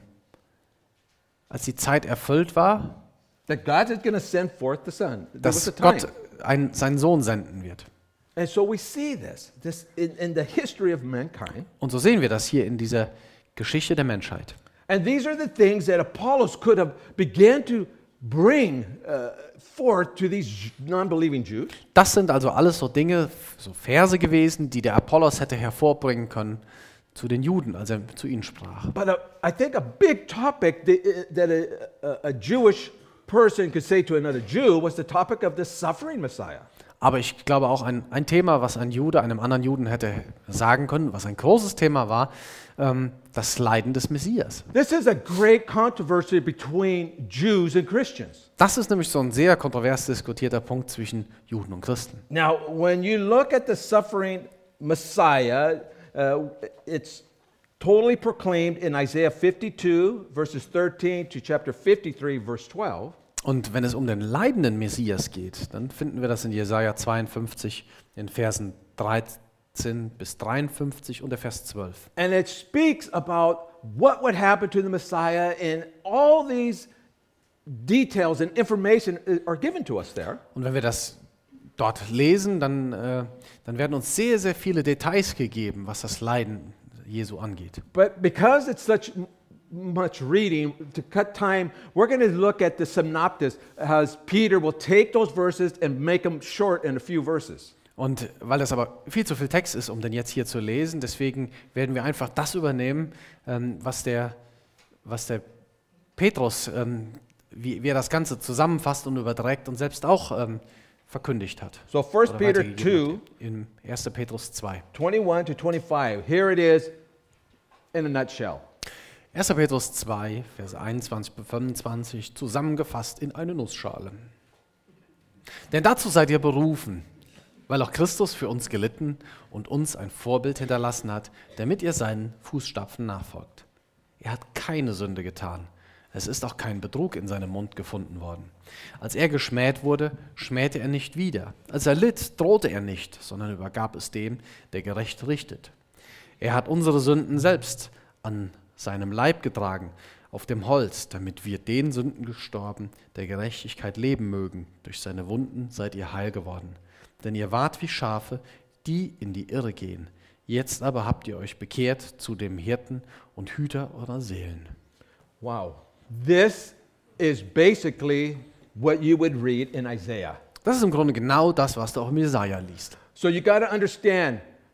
als die Zeit erfüllt war, That God is going to send forth the Son. There was dass a time. Gott ein, seinen Sohn senden wird. And so we see this, this in, in the history of mankind. Und so sehen wir das hier in dieser Geschichte der Menschheit. And these are the things that Apollos could have began to bring uh, forth to these non-believing Jews. Das sind also alles so Dinge, so Verse gewesen, die der Apollos hätte hervorbringen können zu den Juden, als er zu ihnen sprach. But uh, I think a big topic that, that a, a, a Jewish person could say to another Jew was the topic of the suffering Messiah. Aber ich glaube auch ein, ein Thema, was ein Jude einem anderen Juden hätte sagen können, was ein großes Thema war, ähm, das Leiden des Messias. This is a great controversy between Jews and Christians. Das ist nämlich so ein sehr kontrovers diskutierter Punkt zwischen Juden und Christen. Now, when you look at the suffering Messiah, uh, it's totally proclaimed in Isaiah fifty-two, verses thirteen to chapter fifty-three, verse twelve. Und wenn es um den leidenden Messias geht, dann finden wir das in Jesaja zweiundfünfzig in Versen dreizehn bis dreiundfünfzig und der Vers zwölf. And it speaks about what would happen to the Messiah, and all these details and information are given to us there. Und wenn wir das dort lesen, dann, äh, dann werden uns sehr, sehr viele Details gegeben, was das Leiden Jesu angeht. But because it's such m- much reading, to cut time, we're going to look at the synopsis, as Peter will take those verses and make them short in a few verses. Und weil das aber viel zu viel Text ist, um den jetzt hier zu lesen, deswegen werden wir einfach das übernehmen, ähm, was der, was der Petrus, ähm, wie, wie er das Ganze zusammenfasst und überträgt und selbst auch ähm, verkündigt hat. So First Oder Peter weitergegeben two, hat. In erster Petrus zwei. twenty-one to twenty-five. Here it is in a nutshell. erster Petrus zwei, Verse einundzwanzig bis fünfundzwanzig, zusammengefasst in eine Nussschale. Denn dazu seid ihr berufen, weil auch Christus für uns gelitten und uns ein Vorbild hinterlassen hat, damit ihr seinen Fußstapfen nachfolgt. Er hat keine Sünde getan. Es ist auch kein Betrug in seinem Mund gefunden worden. Als er geschmäht wurde, schmähte er nicht wieder. Als er litt, drohte er nicht, sondern übergab es dem, der gerecht richtet. Er hat unsere Sünden selbst an seinem Leib getragen, auf dem Holz, damit wir den Sünden gestorben, der Gerechtigkeit leben mögen. Durch seine Wunden seid ihr heil geworden. Denn ihr wart wie Schafe, die in die Irre gehen. Jetzt aber habt ihr euch bekehrt zu dem Hirten und Hüter eurer Seelen. Wow. This is basically what you would read in Isaiah. Das ist im Grunde genau das, was du auch im Jesaja liest. So you got to understand,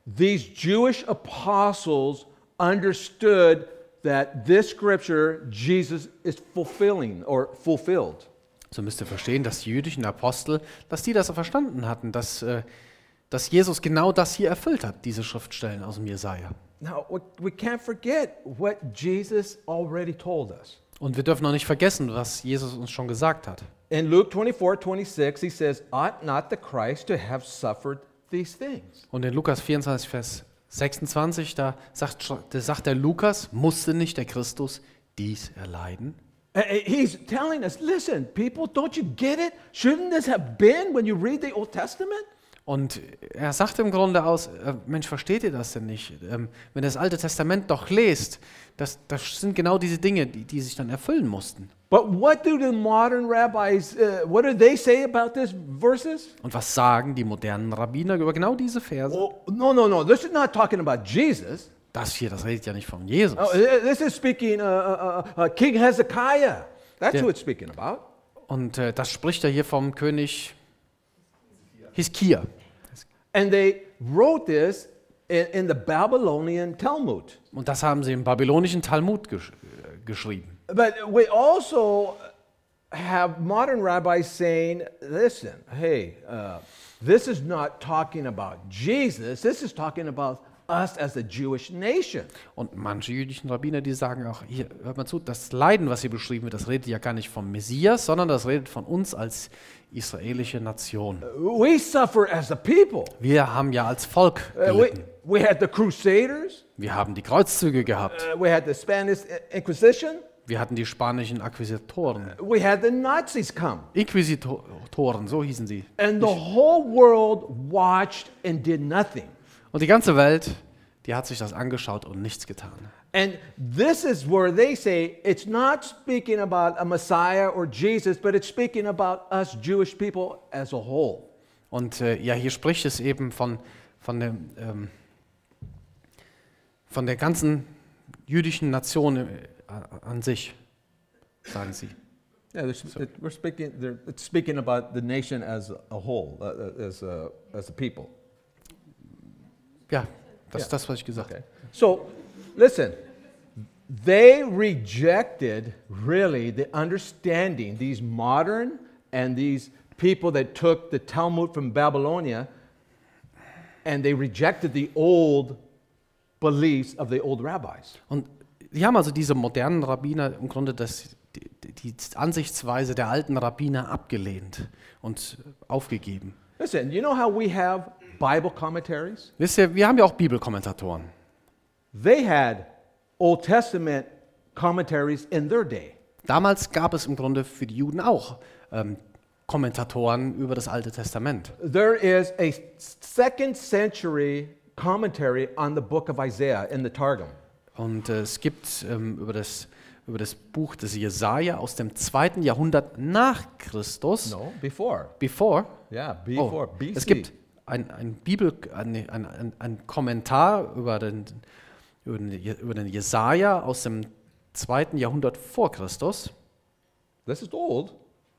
these Jewish apostles understood that this scripture Jesus is fulfilling or fulfilled. So müsst ihr verstehen, dass die jüdischen Apostel, dass die das so verstanden hatten, dass, äh, dass Jesus genau das hier erfüllt hat, diese Schriftstellen aus dem Jesaja. Now, we we can't forget what Jesus already told us. Und wir dürfen auch nicht vergessen, was Jesus uns schon gesagt hat. In Luke twenty-four, twenty-six, he says, ought not the Christ to have suffered these things? Und in Lukas vierundzwanzig, Vers sechsundzwanzig, da sagt, da sagt der Lukas, musste nicht der Christus dies erleiden? Uh, He's telling us, listen, people, don't you get it? Shouldn't this have been when you read the Old Testament? Und er sagt im Grunde aus, äh, Mensch, versteht ihr das denn nicht? Ähm, wenn ihr das Alte Testament doch lest, das, das sind genau diese Dinge, die, die sich dann erfüllen mussten. But what do the modern rabbis, uh, what do they say about these verses? Und was sagen die modernen Rabbiner über genau diese Verse? Oh, no, no, no, this is not talking about Jesus. Das hier, das redet ja nicht von Jesus. Oh, this is speaking uh, uh, uh, King Hezekiah. That's Yeah. who it's speaking about. Und äh, das spricht er hier vom König Hiskia. And they wrote this in, in the Babylonian Talmud. Und das haben sie im babylonischen Talmud gesch äh, geschrieben. But we also have modern rabbis saying, listen, hey, uh, this is not talking about Jesus, this is talking about us as a Jewish nation. Und manche jüdischen Rabbiner, die sagen auch, hier, hört mal zu, das Leiden, was hier beschrieben wird, das redet ja gar nicht vom Messias, sondern das redet von uns als israelische Nation. We suffer as a people. Wir haben ja als Volk Uh, we, gelitten. we had the Crusaders, Wir haben die Kreuzzüge gehabt. uh, we had the Spanish Inquisition, Wir hatten die spanischen Akquisitoren. we had the Nazis come. Inquisitoren, so hießen sie. And the whole world watched and did nothing. Und die ganze Welt, die hat sich das angeschaut und nichts getan. And this is where they say it's not speaking about a Messiah or Jesus, but it's speaking about us Jewish people as a whole. Und äh, ja, hier spricht es eben von, von, dem, ähm, von der ganzen jüdischen Nation äh, an sich, sagen sie. Yeah, there's- it- we're speaking. they're- It's speaking about the nation as a whole, uh, uh, as a, as a people. Ja, das Ja. ist das, was ich gesagt habe. Okay. So, listen. They rejected really the understanding. These modern and these people that took the Talmud from Babylonia, and they rejected the old beliefs of the old rabbis. Und die haben also diese modernen Rabbiner im Grunde das, die, die Ansichtsweise der alten Rabbiner abgelehnt und aufgegeben. Listen, you know how we have Bible commentaries? Wisst ihr, wir haben ja auch Bibelkommentatoren. They had Old Testament commentaries in their day. Damals gab es im Grunde für die Juden auch ähm, Kommentatoren über das Alte Testament. There is a second century commentary on the book of Isaiah in the Targum. Und äh, es gibt ähm, über, das, über das Buch des Jesaja aus dem zweiten Jahrhundert nach Christus, No, before. before, Yeah, oh, before. B C. es gibt ein, ein, Bibel, ein, ein, ein, ein Kommentar über den, über, den, Je- über den Jesaja aus dem zweiten Jahrhundert vor Christus, This is old.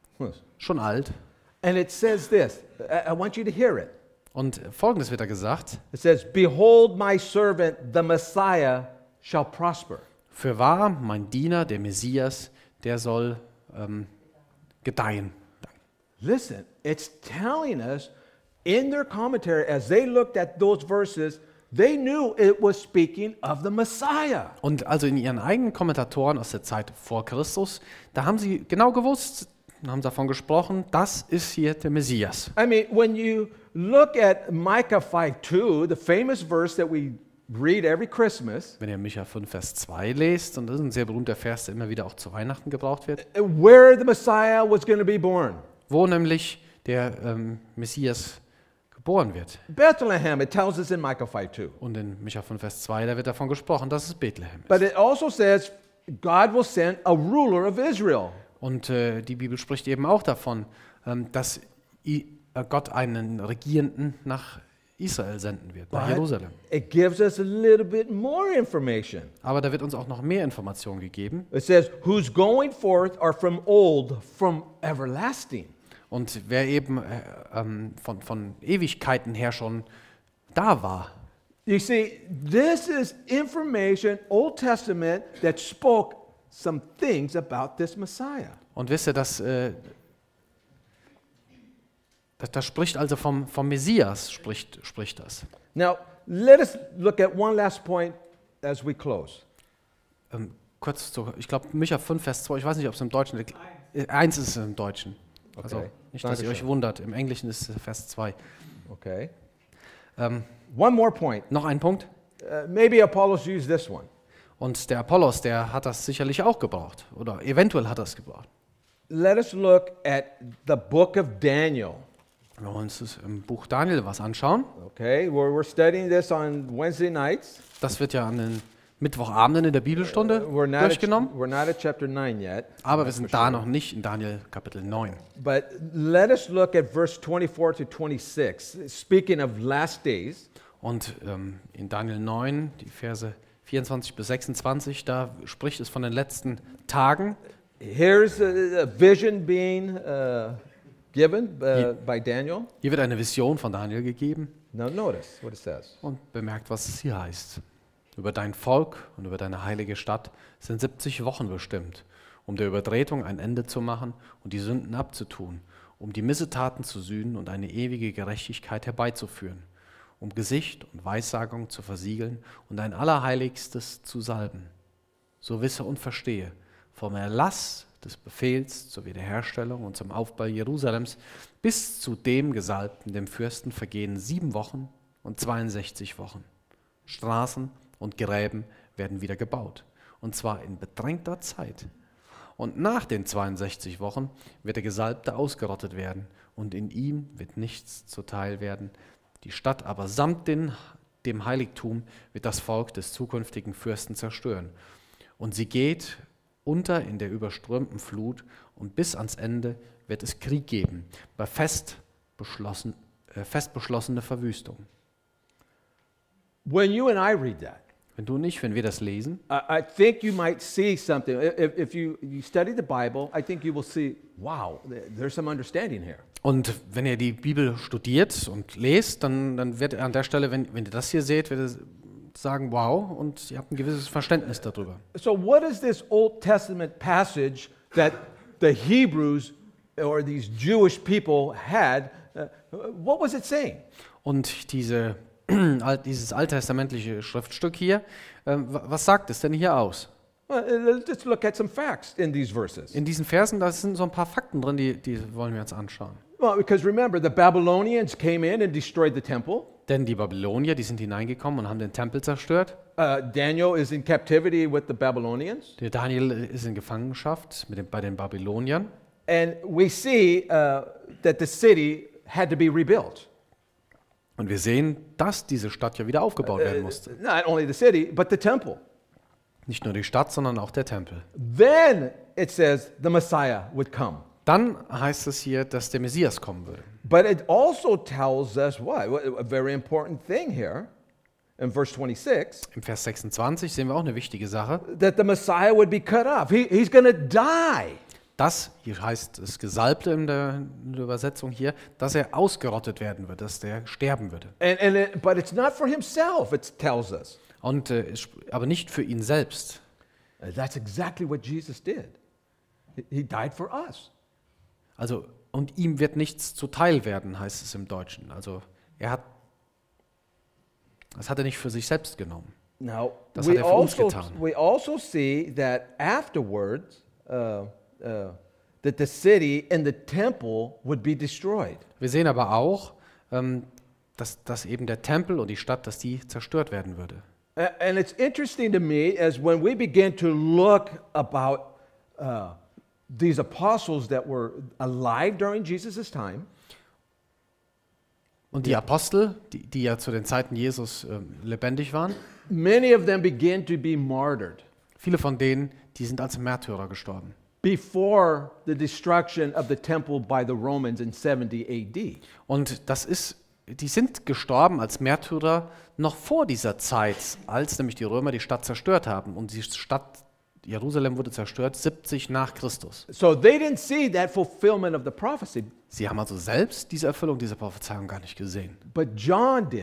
schon alt. And it says this. I, I want you to hear it. Und Folgendes wird da gesagt: It says, "Behold, my servant, the Messiah, shall prosper." Für wahr, mein Diener, der Messias, der soll ähm, gedeihen. Listen, it's telling us in their commentary, as they looked at those verses, they knew it was speaking of the Messiah. Und also in ihren eigenen Kommentatoren aus der Zeit vor Christus, da haben sie genau gewusst, haben davon gesprochen, das ist hier der Messias. I mean, when you look at Micah five two, the famous verse that we read every Christmas, Wenn ihr Micha fünf, Vers zwei lest, und das ist ein sehr berühmter Vers, der immer wieder auch zu Weihnachten gebraucht wird, where the Messiah was going to be born. wo nämlich der ähm, Messias geboren wird. Bethlehem, it tells us in Micah five two. Und in Micha fünf, Vers zwei, da wird davon gesprochen, dass es Bethlehem ist. But it also says God will send a ruler of Israel. Und äh, die Bibel spricht eben auch davon, ähm, dass I, äh, Gott einen Regierenden nach Israel senden wird, nach But Jerusalem. it gives us a little bit more information. Aber da wird uns auch noch mehr Informationen gegeben. It says, whose going forth are from old, from everlasting. Und wer eben äh, ähm, von, von Ewigkeiten her schon da war. You see, this is information, Old Testament, that spoke some things about this Messiah. Und wisst ihr, das, äh, das, das spricht also vom, vom Messias, spricht, spricht das. Now, let us look at one last point as we close. Ähm, kurz zu, ich glaube, Micha fünf, Vers zwei, ich weiß nicht, ob es im Deutschen, äh, eins ist es im Deutschen. Also Okay. nicht, dass ihr euch Dankeschön. wundert, im Englischen ist es Vers zwei. Okay. Ähm, One more point. noch ein Punkt. Uh, maybe Apollos used this one. Und der Apollos, der hat das sicherlich auch gebraucht. Oder eventuell hat er es gebraucht. Let us look at the book of Daniel. Wenn wir uns das im Buch Daniel was anschauen, Okay, we're, we're studying this on Wednesday nights. das wird ja an den Mittwochabenden in der Bibelstunde We're not, at, durchgenommen. we're not at chapter nine yet. Aber wir that's sind for da sure. noch nicht in Daniel Kapitel neun. But let us look at verse twenty-four to twenty-six. Speaking of last days, Und ähm, in Daniel neun, die Verse vierundzwanzig bis sechsundzwanzig, da spricht es von den letzten Tagen. here's a, a vision being uh, given uh, Ye- by Daniel. Hier wird eine Vision von Daniel gegeben Now notice what it says. und bemerkt, was es hier heißt. Über dein Volk und über deine heilige Stadt sind siebzig Wochen bestimmt, um der Übertretung ein Ende zu machen und die Sünden abzutun, um die Missetaten zu sühnen und eine ewige Gerechtigkeit herbeizuführen, um Gesicht und Weissagung zu versiegeln und ein Allerheiligstes zu salben. So wisse und verstehe, vom Erlass des Befehls zur Wiederherstellung und zum Aufbau Jerusalems bis zu dem Gesalbten, dem Fürsten, vergehen sieben Wochen und zweiundsechzig Wochen. Straßen und Gräben werden wieder gebaut, und zwar in bedrängter Zeit. Und nach den zweiundsechzig Wochen wird der Gesalbte ausgerottet werden, und in ihm wird nichts zuteil werden. Die Stadt aber samt den, dem Heiligtum wird das Volk des zukünftigen Fürsten zerstören. Und sie geht unter in der überströmten Flut, und bis ans Ende wird es Krieg geben, bei fest, beschlossen, äh, fest beschlossene Verwüstung. When you and I read that, Wenn du und ich, wenn wir das lesen, I, I think you might see something. If, if you, you study the Bible, I think you will see, wow, there- there's some understanding here. und wenn ihr die Bibel studiert und lest, dann, dann wird er an der Stelle, wenn, wenn ihr das hier seht, wird er sagen, wow, und ihr habt ein gewisses Verständnis darüber. So, what is this Old Testament passage that the Hebrews or these Jewish people had? Uh, what was it saying? Und diese, alt- dieses alttestamentliche Schriftstück hier, ähm, wa- was sagt es denn hier aus? Well, uh, let's look at some facts in these verses. In diesen Versen, da sind so ein paar Fakten drin, die, die wollen wir uns anschauen. Well, because remember, the Babylonians came in and destroyed the temple. Denn die Babylonier, die sind hineingekommen und haben den Tempel zerstört. Uh, Daniel is in captivity with the Babylonians. Der Daniel ist in Gefangenschaft mit den, bei den Babyloniern. And we see uh, that the city had to be rebuilt. Und wir sehen, dass diese Stadt ja wieder aufgebaut werden musste. Not only the city, but the temple. Nicht nur die Stadt, sondern auch der Tempel. Then it says the Messiah would come. Dann heißt es hier, dass der Messias kommen würde. But it also tells us what? What- A very important thing here in verse twenty-six, Im Vers sechsundzwanzig sehen wir auch eine wichtige Sache. that the Messiah would be cut off. He, he's going to die. Das, hier heißt es Gesalbte in der, in der Übersetzung hier, dass er ausgerottet werden wird, dass der sterben würde. And, and it, but it's not for himself, it tells us. Und, äh, es sp- aber nicht für ihn selbst. Uh, That's exactly what Jesus did. He- He died for us. Also, und ihm wird nichts zuteil werden, heißt es im Deutschen. Also, er hat, das hat er nicht für sich selbst genommen. Now, Das we hat er für uns also, getan. we also see that afterwards, uh, uh, that the city and the temple would be destroyed. Wir sehen aber auch, ähm, dass, dass eben der Tempel und die Stadt, dass die zerstört werden würde. A- And it's interesting to me as when we begin to look about uh, these apostles that were alive during Jesus' time, Und die Apostel, die, die ja zu den Zeiten Jesus ähm, lebendig waren, many of them began to be martyred viele von denen, die sind als Märtyrer gestorben. before the destruction of the temple by the Romans in seventy A D. Und das ist, die sind gestorben als Märtyrer noch vor dieser Zeit, als nämlich die Römer die Stadt zerstört haben. Und die Stadt Jerusalem wurde zerstört siebzig nach Christus. So they didn't see that fulfillment of the prophecy, Sie haben also selbst diese Erfüllung dieser Prophezeiung gar nicht gesehen. but John did.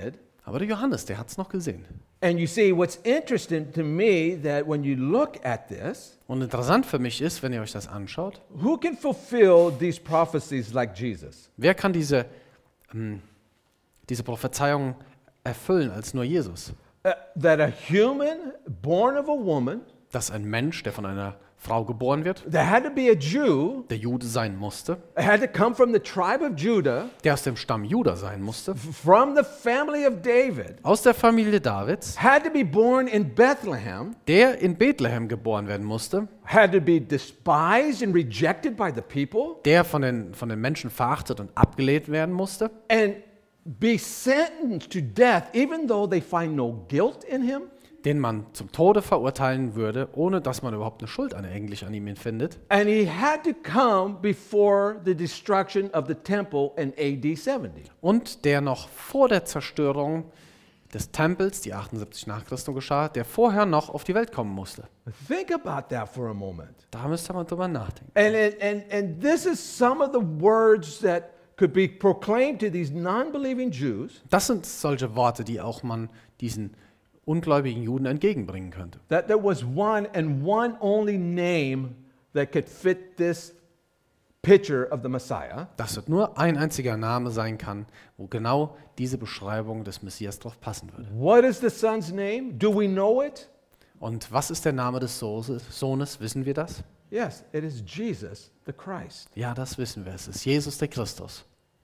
Aber der Johannes, der hat es noch gesehen. And you see, what's interesting to me that when you look at this, Und interessant für mich ist, wenn ihr euch das anschaut, who can fulfill these prophecies like Jesus? wer kann diese, ähm, diese Prophezeiung erfüllen als nur Jesus? Uh, that a human born of a woman Dass ein Mensch, der von einer Frau geboren wird, that had to be a Jew, der Jude sein musste, had to come from the tribe of Judah, der aus dem Stamm Juda sein musste, from the family of David, aus der Familie Davids, had to be born in Bethlehem, der in Bethlehem geboren werden musste, had to be despised and rejected by the people, der von den, von den Menschen verachtet und abgelehnt werden musste and be sentenced to death even though they find no guilt in him. den man zum Tode verurteilen würde, ohne dass man überhaupt eine Schuld an, eigentlich an ihm findet. And he had to come before the destruction of the temple in A D seventy. Und der noch vor der Zerstörung des Tempels, die achtundsiebzig nach Christus geschah, der vorher noch auf die Welt kommen musste. Think about that for a moment. Da müsste man drüber nachdenken. And, and, and, and this is some of the words that could be proclaimed to these non-believing Jews, Das sind solche Worte, die auch man diesen ungläubigen Juden entgegenbringen könnte. that there was one and one only name that could fit this picture of the Messiah. Dass es nur ein einziger Name sein kann, wo genau diese Beschreibung des Messias drauf passen würde. What is the son's name? Do we know it? Und was ist der Name des Sohnes? Wissen wir das? Yes, it is Jesus the Christ. Ja, das wissen wir. Es ist Jesus der Christus.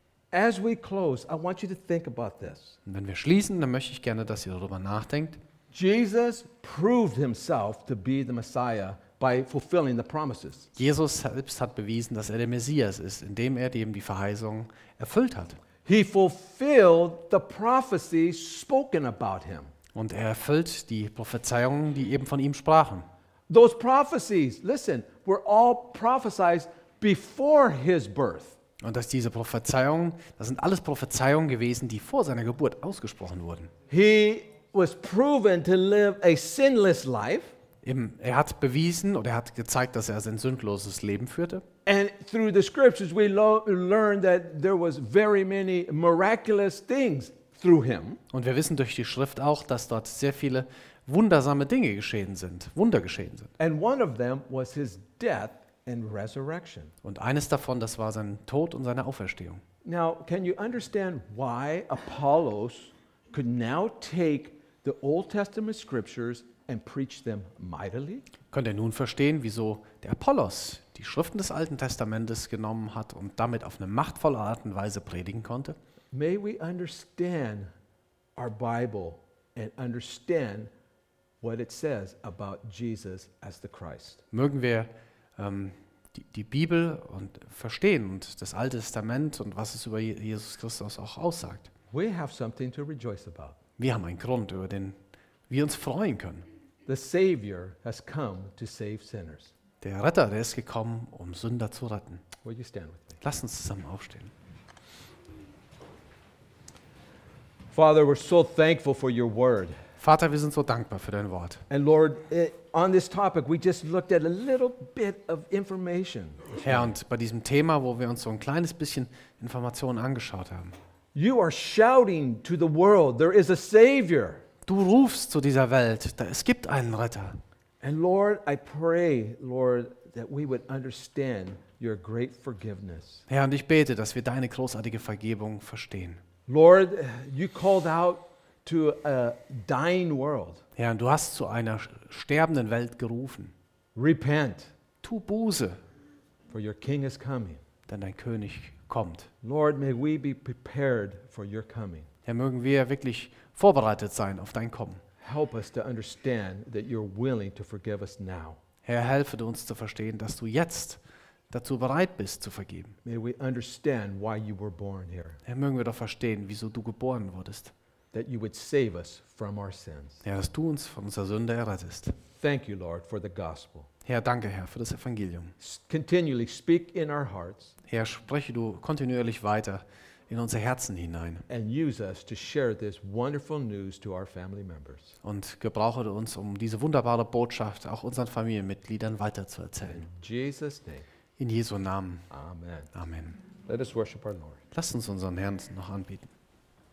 As we close, I want you to think about this. Und wenn wir schließen, dann möchte ich gerne, dass ihr darüber nachdenkt. Jesus proved himself to be the Messiah by fulfilling the promises. Jesus selbst hat bewiesen, dass er der Messias ist, indem er eben die Verheißung erfüllt hat. He fulfilled the prophecies spoken about him. Und er erfüllt die Prophezeiungen, die eben von ihm sprachen. Those prophecies, listen, were all prophesied before his birth. Und dass diese Prophezeiungen, das sind alles Prophezeiungen gewesen, die vor seiner Geburt ausgesprochen wurden. He was proven to live a sinless life, Eben, er hat bewiesen oder er hat gezeigt, dass er ein sündloses Leben führte. and through the scriptures we lo- learn that there was very many miraculous things through him. Und wir wissen durch die Schrift auch, dass dort sehr viele wundersame Dinge geschehen sind, Wunder geschehen sind. And one of them was his death and resurrection. Und eines davon, das war sein Tod und seine Auferstehung. Now, can you understand why Apollos could now take the Old Testament scriptures and preach them mightily? Könnt ihr nun verstehen, wieso der Apollos die Schriften des Alten Testamentes genommen hat und damit auf eine machtvolle Art und Weise predigen konnte? May we understand our Bible and understand what it says about Jesus as the Christ. Mögen wir ähm, die, die Bibel und verstehen und das Alte Testament und was es über Je- Jesus Christus auch aussagt. We have something to rejoice about. Wir haben einen Grund, über den wir uns freuen können. The Savior has come to save sinners. Der Retter, der ist gekommen, um Sünder zu retten. Will you stand with me? Lasst uns zusammen aufstehen. Father, we're so thankful for your word. Vater, wir sind so dankbar für dein Wort. And Lord, it, on this topic, we just looked at a little bit of information. Herr, und bei diesem Thema, wo wir uns so ein kleines bisschen Informationen angeschaut haben. You are shouting to the world, there is a Savior. Du rufst zu dieser Welt, da, es gibt einen Retter. And Lord, I pray, Lord, that we would understand your great forgiveness. Herr, und ich bete, dass wir deine großartige Vergebung verstehen. Lord, you called out to a dying world. Herr, und du hast zu einer sterbenden Welt gerufen. Repent, Tu Buße, for your King is coming. denn dein König kommt. Lord, may we be prepared for your coming. Herr, mögen wir wirklich vorbereitet sein auf dein Kommen. Help us to understand that you're willing to forgive us now. Herr, helfe du uns zu verstehen, dass du jetzt dazu bereit bist zu vergeben. May we understand why you were born here, Herr, mögen wir doch verstehen, wieso du geboren wurdest. that you would save us from our sins. Herr, dass du uns von unserer Sünde errettest. Thank you, Lord, for the gospel. Herr, danke, Herr, für das Evangelium. S- Continually speak in our hearts Herr, spreche du kontinuierlich weiter in unsere Herzen hinein and use us to share this wonderful news to our family members. und gebrauche du uns, um diese wunderbare Botschaft auch unseren Familienmitgliedern weiterzuerzählen. In Jesus' name, In Jesu Namen. amen. Amen. Let us worship our Lord. Lasst uns unseren Herrn noch anbieten.